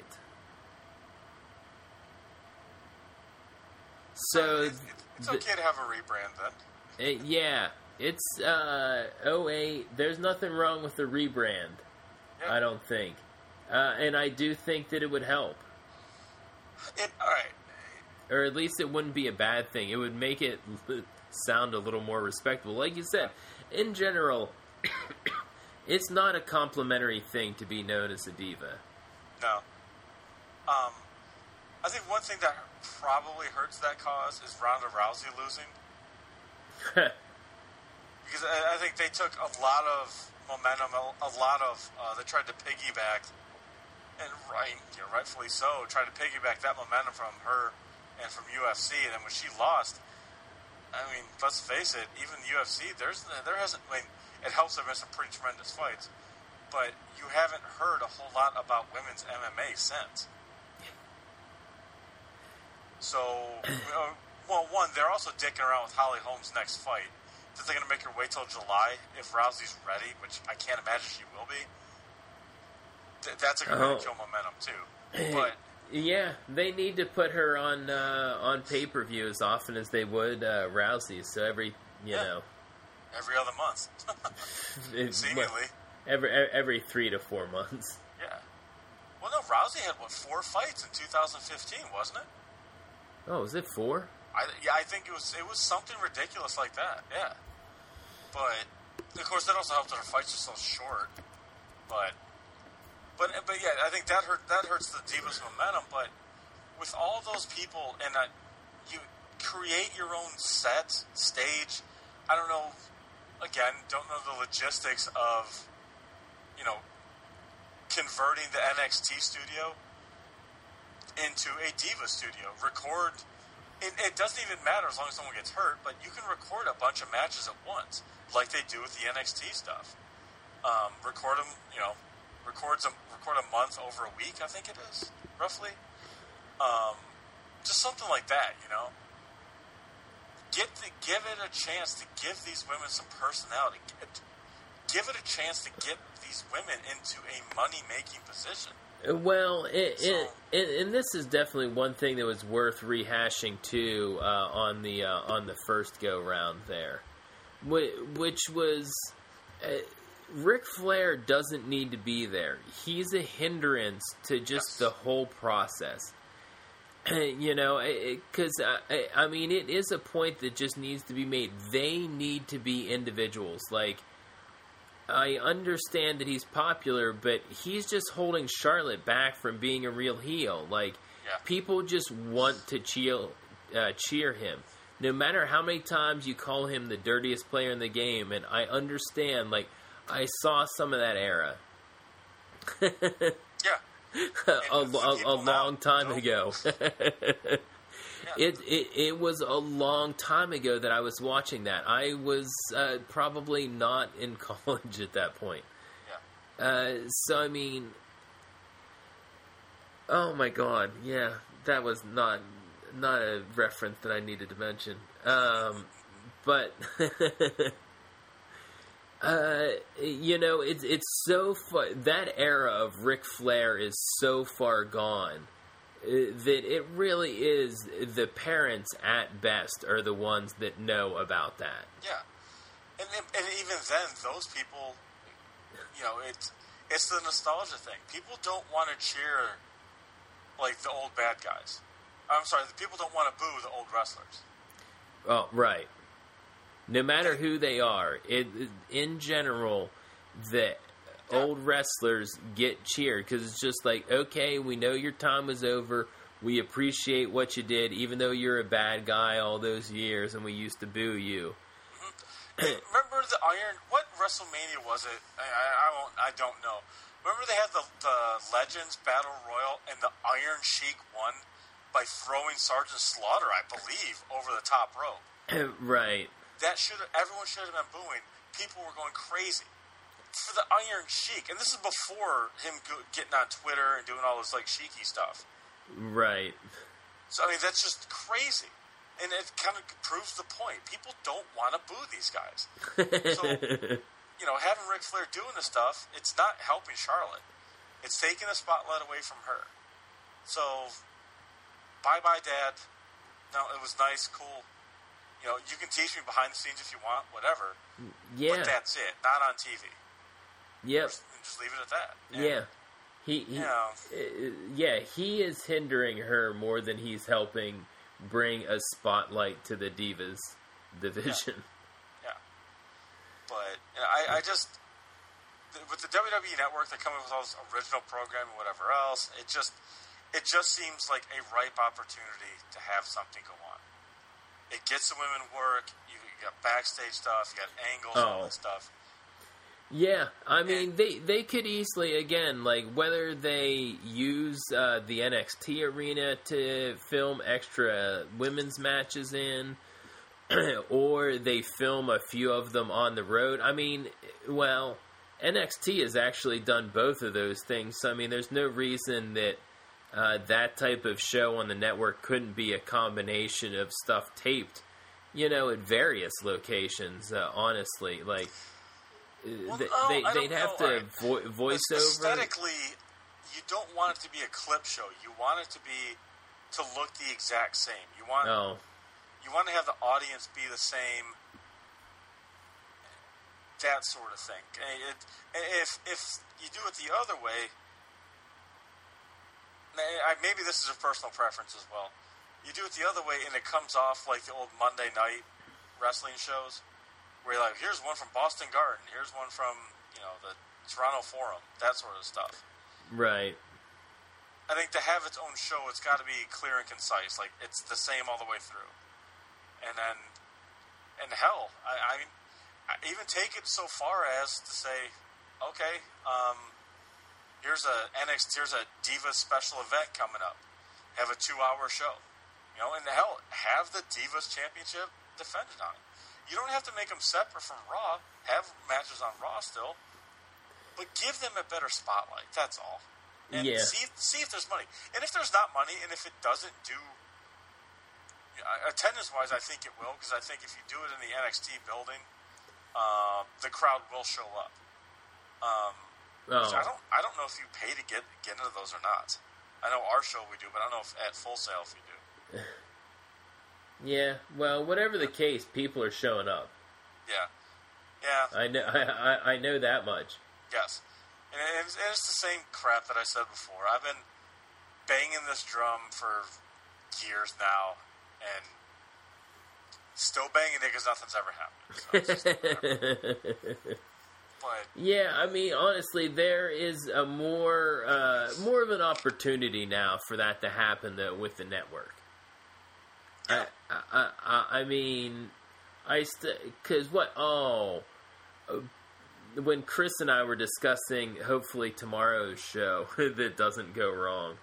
So, it's, it's the- okay to have a rebrand then. Uh, yeah, it's uh, oh eight. There's nothing wrong with the rebrand, Yeah. I don't think. Uh, and I do think that it would help. It, all right. Or at least it wouldn't be a bad thing. It would make it l- sound a little more respectable. Like you said, in general, it's not a complimentary thing to be known as a diva. No. Um, I think one thing that probably hurts that cause is Ronda Rousey losing. Because I, I think they took a lot of momentum, a, a lot of, uh, they tried to piggyback, and right, you know, rightfully so, tried to piggyback that momentum from her and from U F C, and then when she lost, I mean, let's face it, even U F C, there's there hasn't, I mean, it helps there have been some pretty tremendous fights, but you haven't heard a whole lot about women's M M A since. So, you know, well, one, they're also dicking around with Holly Holm's next fight. That they're going to make her wait till July if Rousey's ready, which I can't imagine she will be. Th- that's going to Oh. kill momentum, too. But, Yeah, they need to put her on uh, on pay per view as often as they would uh, Rousey. So every you Yeah. know, every other month. it- Seemingly. every every three to four months. Yeah. Well, no, Rousey had, what, four fights in two thousand fifteen, wasn't it? Oh, is it four? I, yeah, I think it was it was something ridiculous like that, yeah. But, of course, that also helped that her fights are so short. But, but, but yeah, I think that hurt that hurts the Divas' momentum. But with all those people, and uh, you create your own set, stage. I don't know. Again, don't know the logistics of, you know, converting the N X T studio into a Diva studio. Record. It, it doesn't even matter as long as someone gets hurt, but you can record a bunch of matches at once, like they do with the N X T stuff. Um, record them, you know, records a, record a month over a week, I think it is, roughly. Um, Just something like that, you know. Get the, give it a chance to give these women some personality. Get, give it a chance to get these women into a money-making position. Well, it, so, it, it, and this is definitely one thing that was worth rehashing too uh, on the uh, on the first go round there, which was uh, Ric Flair doesn't need to be there. He's a hindrance to just yes. the whole process. You know, because I, I mean, it is a point that just needs to be made. They need to be individuals. Like, I understand that he's popular, but he's just holding Charlotte back from being a real heel. Like, yeah. people just want to cheer, uh, cheer him. No matter how many times you call him the dirtiest player in the game, and I understand, like, I saw some of that era. yeah. a, a, a long time don't. ago. yeah. It, it it was a long time ago that I was watching that. I was uh, probably not in college at that point. Yeah. Uh, so I mean, oh my god, yeah, that was not not a reference that I needed to mention. Um, but uh, you know, it's it's so far, that era of Ric Flair is so far gone. That it really is the parents at best are the ones that know about that. Yeah, and and even then, those people, you know, it's it's the nostalgia thing. People don't want to cheer like the old bad guys. I'm sorry, the people don't want to boo the old wrestlers. Oh, right. No matter who they are, it in general, the Yeah. old wrestlers get cheered because it's just like, okay, we know your time was over. We appreciate what you did, even though you're a bad guy all those years, and we used to boo you. Mm-hmm. Hey, remember the Iron? What WrestleMania was it? I, I, I won't. I don't know. Remember they had the the Legends Battle Royal, and the Iron Sheik won by throwing Sergeant Slaughter, I believe, over the top rope. Right. That should everyone should have been booing. People were going crazy for the Iron Sheik, and this is before him go, getting on Twitter and doing all this like sheiky stuff. Right. So I mean, that's just crazy, and it kind of proves the point. People don't want to boo these guys. So you know, having Ric Flair doing this stuff, it's not helping Charlotte. It's taking the spotlight away from her. So bye bye, Dad. No, it was nice, cool. You know, you can teach me behind the scenes if you want, whatever. Yeah. But that's it. Not on T V. Yep. Just, just leave it at that. And, yeah. He, he you know, uh, yeah, he is hindering her more than he's helping bring a spotlight to the Divas division. Yeah. yeah. But you know, I, I just, with the W W E Network, they're coming with all this original programming and whatever else. It just, it just seems like a ripe opportunity to have something go on. It gets the women work. You, you got backstage stuff. You got angles, Oh. all that stuff. Yeah, I mean, they, they could easily, again, like, whether they use uh, the N X T arena to film extra women's matches in, or they film a few of them on the road. I mean, well, N X T has actually done both of those things, so, I mean, there's no reason that uh, that type of show on the network couldn't be a combination of stuff taped, you know, at various locations, uh, honestly, like... Well, they, no, they, I they'd don't have know. to Right. vo- voice over. Aesthetically, you don't want it to be a clip show. You want it to be to look the exact same. You want Oh, you want to have the audience be the same. That sort of thing. And it, if if you do it the other way, I, maybe this is a personal preference as well. You do it the other way, and it comes off like the old Monday night wrestling shows. Where you're like, here's one from Boston Garden, here's one from, you know, the Toronto Forum, that sort of stuff. right. I think to have its own show, it's got to be clear and concise. Like, it's the same all the way through. And then, and hell, I, I mean, I even take it so far as to say, okay, um, here's a N X T, here's a Divas special event coming up. Have a two-hour show. You know, and hell, have the Divas Championship defended on it. You don't have to make them separate from Raw. Have matches on Raw still. But give them a better spotlight. That's all. And Yeah. see, see if there's money. And if there's not money, and if it doesn't do attendance-wise, I think it will, because I think if you do it in the N X T building, uh, the crowd will show up. Um, oh. I don't, I don't know if you pay to get get into those or not. I know our show we do, but I don't know if at Full Sail if you do. Yeah, well, whatever the case, people are showing up. Yeah, yeah. I know, I, I know that much. Yes, and it's, and it's the same crap that I said before. I've been banging this drum for years now, and still banging it because nothing's ever happened. So it's just whatever. But yeah, I mean, honestly, there is a more uh, more of an opportunity now for that to happen, though, with the network. Yeah. I, I, I, I mean, I st- because what? Oh, when Chris and I were discussing, hopefully tomorrow's show that doesn't go wrong.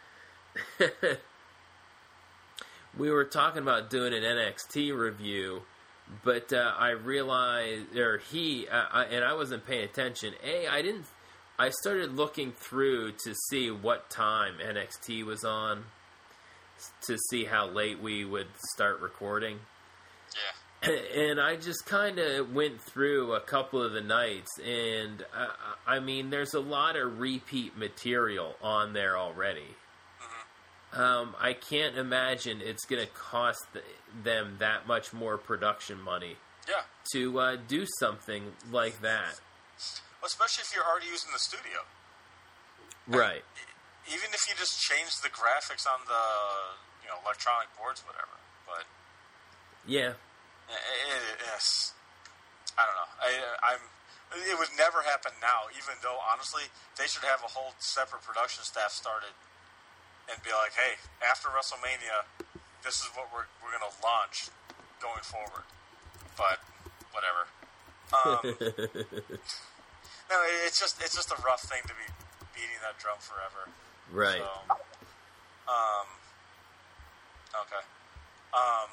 We were talking about doing an N X T review, but uh, I realized, or he, uh, I, and I wasn't paying attention. A, I didn't. I started looking through to see what time N X T was on, to see how late we would start recording. Yeah. And I just kind of went through a couple of the nights, and uh, I mean, there's a lot of repeat material on there already. Um, I can't imagine it's going to cost th- them that much more production money. Yeah. To uh, do something like that. Well, especially if you're already using the studio. Right. And even if you just change the graphics on the, you know, electronic boards, whatever. But yeah, it, it, it's, I don't know. I, I'm. It would never happen now. Even though, honestly, they should have a whole separate production staff started. And be like, hey, after WrestleMania, this is what we're we're gonna launch going forward. But whatever. Um, no, it's just it's just a rough thing to be beating that drum forever. Right. So, um. Okay. Um.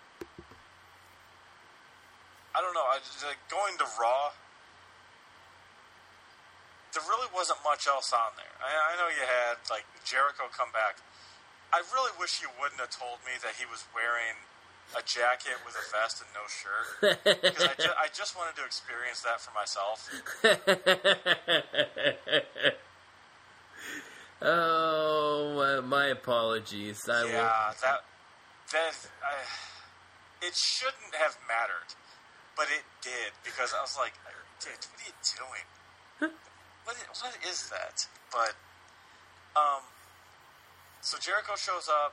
I don't know. I just, like, going to Raw. There really wasn't much else on there. I, I know you had, like, Jericho come back. I really wish you wouldn't have told me that he was wearing a jacket with a vest and no shirt. Because I, ju- I just wanted to experience that for myself. Oh, my apologies. I yeah, will... that... that I, it shouldn't have mattered. But it did. Because I was like, dude, what are you doing? What is, what is that? But, um, so Jericho shows up.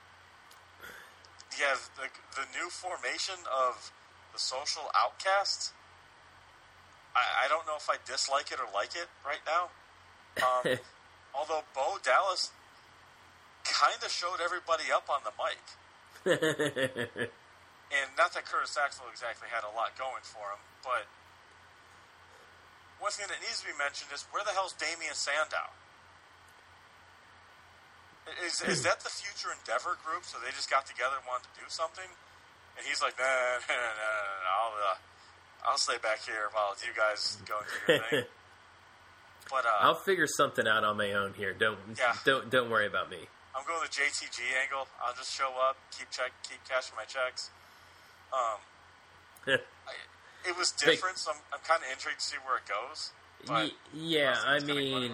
You have the, the new formation of the Social Outcasts. I, I don't know if I dislike it or like it right now. Um, although Bo Dallas kind of showed everybody up on the mic. And not that Curtis Axel exactly had a lot going for him, but one thing that needs to be mentioned is, where the hell's Damian Sandow? Is is that the Future Endeavor group? So they just got together and wanted to do something? And he's like, nah, nah, nah, nah, nah, I'll, uh, I'll stay back here while you guys go and do your thing. But uh, I'll figure something out on my own here. Don't yeah. don't don't worry about me. I'm going the J T G angle. I'll just show up, keep check, keep cashing my checks. Um, I, it was different, so I'm, I'm kind of intrigued to see where it goes. But y- yeah, I mean,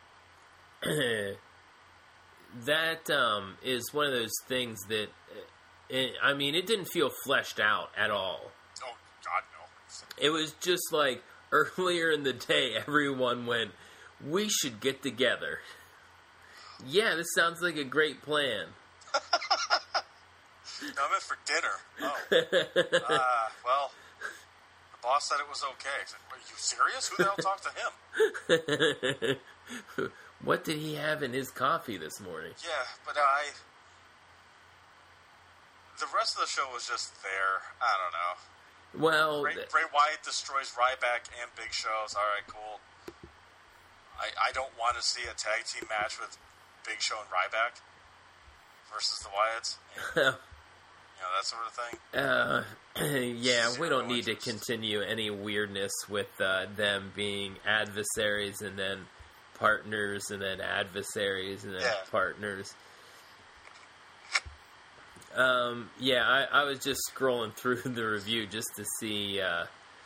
that um, is one of those things that, it, I mean, it didn't feel fleshed out at all. Oh, God, no. It was just like, earlier in the day, everyone went, we should get together. Yeah, this sounds like a great plan. No, I meant for dinner. Oh. uh, well, the boss said it was okay. I said, are you serious? Who the hell talked to him? What did he have in his coffee this morning? Yeah, but I... The rest of the show was just there. I don't know. Well... Bray, Bray Wyatt destroys Ryback and Big Show's. All right, cool. I, I don't want to see a tag team match with Big Show and Ryback versus the Wyatts. And, you know, that sort of thing. Uh, yeah, Zero we don't need interest. to continue any weirdness with uh, them being adversaries and then partners and then adversaries and then Yeah. partners. Um, yeah, I, I was just scrolling through the review just to see uh,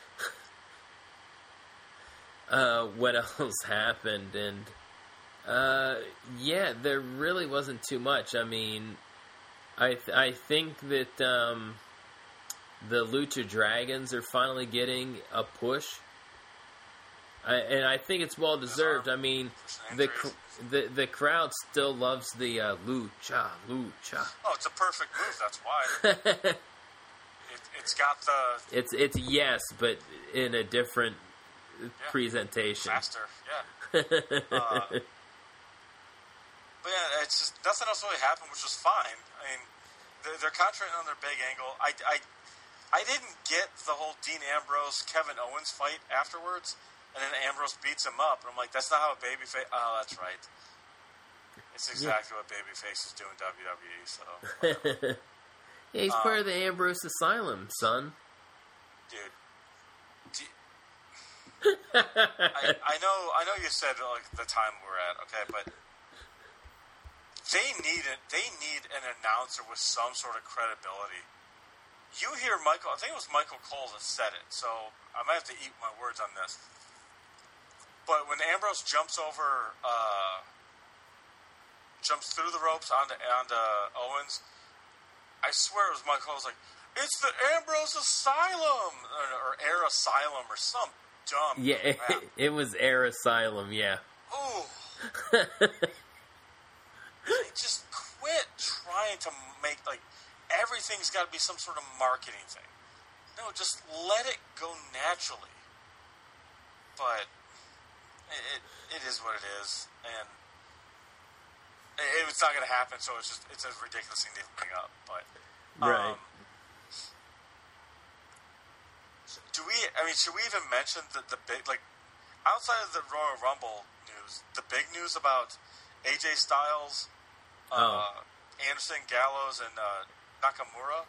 uh, what else happened, and uh, yeah, there really wasn't too much. I mean, I th- I think that um, the Lucha Dragons are finally getting a push. I, and I think it's well deserved. I mean, the cr- the the crowd still loves the uh, lucha, lucha. Oh, it's a perfect move. That's why. it, it's got the. It's it's yes, but in a different yeah, presentation. Faster, yeah. uh, but yeah, it's just nothing else really happened, which was fine. I mean, they're, they're concentrating on their big angle. I, I, I didn't get the whole Dean Ambrose Kevin Owens fight afterwards. And then Ambrose beats him up, and I'm like, that's not how a babyface... Oh, that's right. It's exactly yeah. what babyfaces do in W W E, so... yeah, he's um, part of the Ambrose Asylum, son. Dude. Do, I, I know I know you said, like, the time we're at, okay, but... They need, a, they need an announcer with some sort of credibility. You hear Michael... I think it was Michael Cole that said it, so I might have to eat my words on this. But when Ambrose jumps over, uh, jumps through the ropes onto, onto Owens, I swear it was Michael was like, it's the Ambrose Asylum! Or, or Air Asylum or some dumb Yeah, it, it was Air Asylum, yeah. Ooh. Just quit trying to make, like, everything's got to be some sort of marketing thing. No, just let it go naturally. But... It, it is what it is, and it, it's not going to happen. So it's just it's a ridiculous thing to bring up. But right. Um, do we? I mean, should we even mention the the big like outside of the Royal Rumble news, the big news about A J Styles, uh, oh. Anderson, Gallows, and uh, Nakamura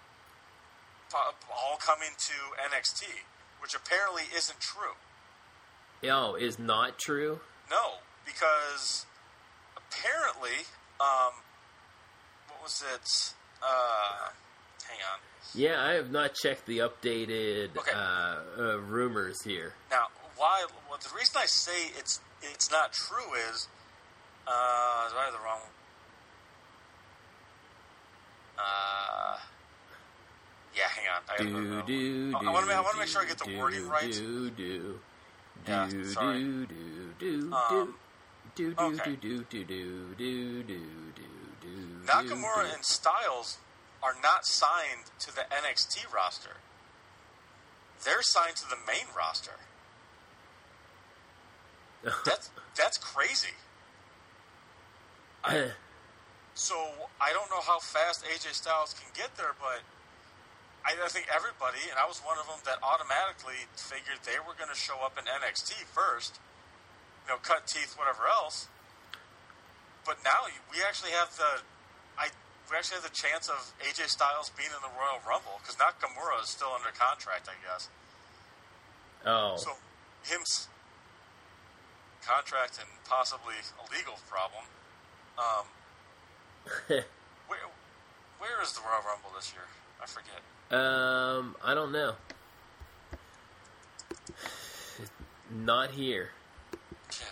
all coming to N X T, which apparently isn't true. Oh, is not true? No, because apparently, um, what was it? Uh, hang on. Yeah, I have not checked the updated okay. uh, uh, rumors here. Now, why? Well, the reason I say it's it's not true is, uh, do I have the wrong? Uh, yeah, hang on. I, do, do, I, I, I want to I want to make sure I get the do, wording right. Do do. Yeah, do, sorry. do, do, do, um, do, do, okay. do, do, do, do, do, do, do, Nakamura do. and Styles are not signed to the N X T roster. They're signed to the main roster. That's that's crazy. I, so I don't know how fast A J Styles can get there, but I, I think everybody, and I was one of them, that automatically figured they were going to show up in N X T first, you know, cut teeth, whatever else. But now we actually have the, I we actually have the chance of A J Styles being in the Royal Rumble because Nakamura is still under contract, I guess. Oh. So him's contract and possibly a legal problem. Um, where where is the Royal Rumble this year? I forget. Um, I don't know. Not here. Yeah.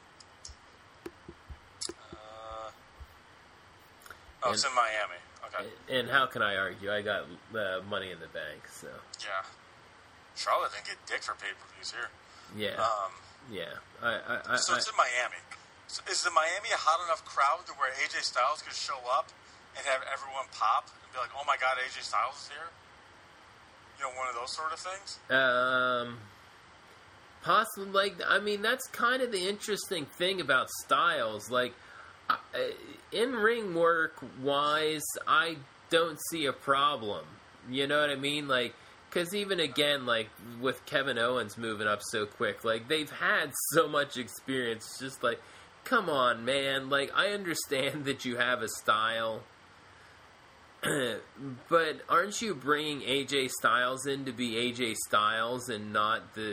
Uh, oh, and, it's in Miami. Okay. And how can I argue? I got uh, money in the bank, so. Yeah. Charlotte didn't get dick for pay-per-views here. Yeah. Um, yeah. I, I, I, so it's in Miami. So is the Miami a hot enough crowd to where A J Styles could show up and have everyone pop and be like, "Oh my God, A J Styles is here"? You know, one of those sort of things. Um, possibly. Like, I mean, that's kind of the interesting thing about Styles. Like, uh, in ring work wise, I don't see a problem. You know what I mean? Like, because even again, like with Kevin Owens moving up so quick, like they've had so much experience. Just like, come on, man. Like, I understand that you have a style. But aren't you bringing A J Styles in to be A J Styles and not the...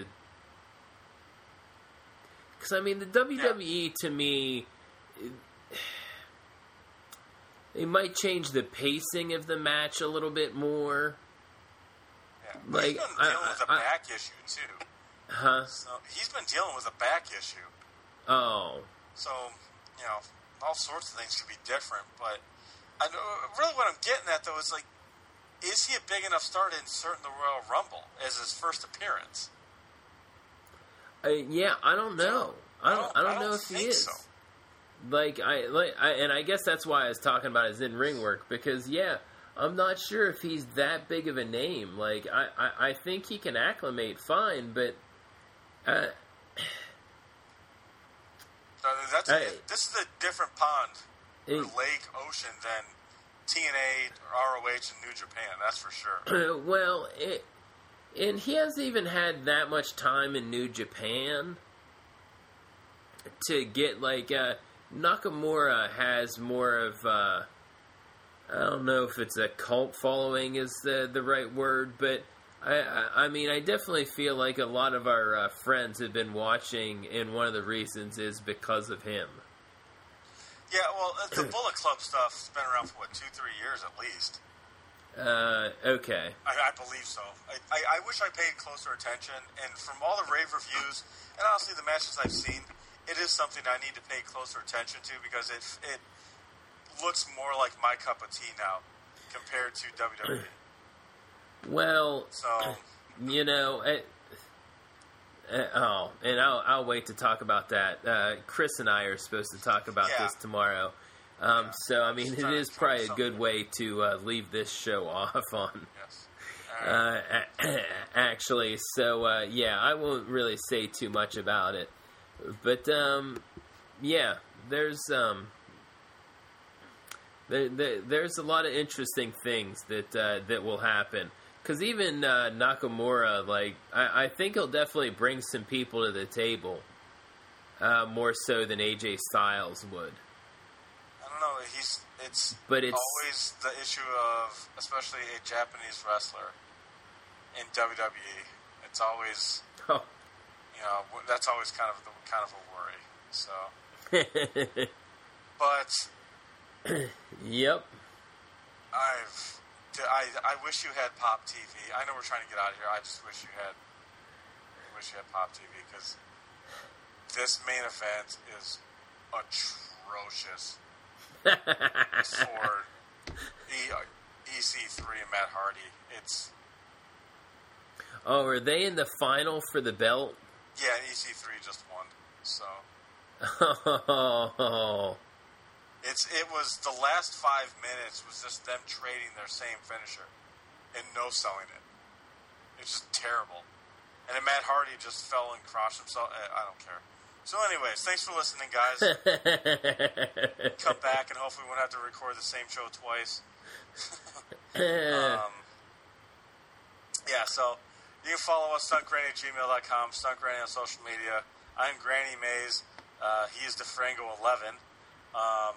Because, I mean, the W W E, yeah. to me, It might change the pacing of the match a little bit more. Yeah. Like, he's been dealing I, with a I, back issue, too. Huh? So he's been dealing with a back issue. Oh. So, you know, all sorts of things could be different, but I know, really what I'm getting at, though, is like, is he a big enough star to insert in the Royal Rumble as his first appearance? Uh, yeah, I don't know. I don't. I don't, I don't I know don't if he think is. so. Like I, like I, and I guess that's why I was talking about his in-ring work, because yeah, I'm not sure if he's that big of a name. Like I, I, I think he can acclimate fine, but uh, No, that's I- this is a different pond, or it- lake, ocean than T N A, R O H, and New Japan. That's for sure. well, it, and he hasn't even had that much time in New Japan to get like uh, Nakamura has more of uh, I don't know if it's a cult following is the the right word, but I, I I mean I definitely feel like a lot of our uh, friends have been watching, and one of the reasons is because of him. Yeah, well, uh, the Bullet Club stuff's been around for what two, three years at least. Uh, okay. I, I believe so. I, I, I wish I paid closer attention, and from all the rave reviews, and honestly the matches I've seen, it is something I need to pay closer attention to because it it looks more like my cup of tea now compared to W W E. Well, So, you know, it, uh, oh, and I'll I'll wait to talk about that. Uh, Chris and I are supposed to talk about Yeah. this tomorrow. Um, Yeah. so I mean, Just it trying to is come up probably with a good something. way to uh, leave this show off on. yes. Uh, Uh, actually, so uh, yeah, I won't really say too much about it, but um, yeah, there's um, there, there, there's a lot of interesting things that uh, that will happen. Because even uh, Nakamura, like I, I think he'll definitely bring some people to the table, uh, more so than A J Styles would. I don't know. He's it's, But it's- always the issue of, especially a Japanese wrestler in W W E. It's always, Oh. you know, w- that's always kind of the, kind of a worry. So, but Yep. I've I I wish you had Pop T V. I know we're trying to get out of here. I just wish you had wish you had Pop T V because this main event is atrocious for E C three and Matt Hardy. It's Oh, are they in the final for the belt? yeah, E C three just won. So Oh. it's it was the last five minutes was just them trading their same finisher and no selling it. It's just terrible. And then Matt Hardy just fell and crushed himself. I I don't care. So, anyways, thanks for listening, guys. Come back, and hopefully we won't have to record the same show twice. um, yeah, so you can follow us, stuntgranny at gmail dot com, stuntgranny on social media. I'm Granny Mays. Uh, he is DeFrango eleven. Um,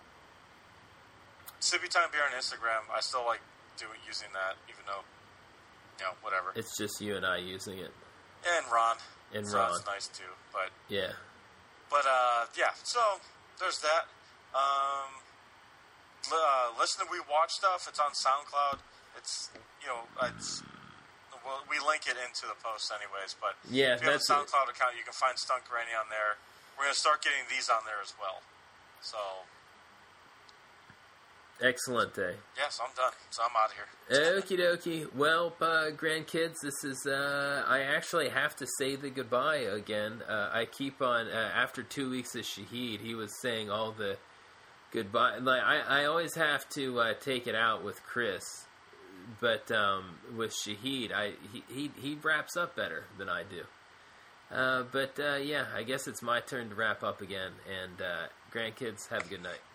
Sippy Time Beer on Instagram. I still like doing using that, even though, you know, whatever. It's just you and I using it. And Ron. And so Ron. that's nice, too. But, Yeah. but uh, yeah, so there's that. Um, li- uh, listen to We Watch Stuff. It's on SoundCloud. It's, you know, it's... Well, we link it into the post anyways, but Yeah, if you have a that's it. SoundCloud account, you can find Stunt Granny on there. We're going to start getting these on there as well. So, Excellent day. yes, I'm done. So I'm out of here. Okie dokie. Well, uh, grandkids, this is, uh, I actually have to say the goodbye again. Uh, I keep on, uh, after two weeks of Shahid, he was saying all the goodbye. Like, I, I always have to uh, take it out with Chris, but um, with Shahid, I he, he, he wraps up better than I do. Uh, but, uh, yeah, I guess it's my turn to wrap up again, and uh, grandkids, have a good night.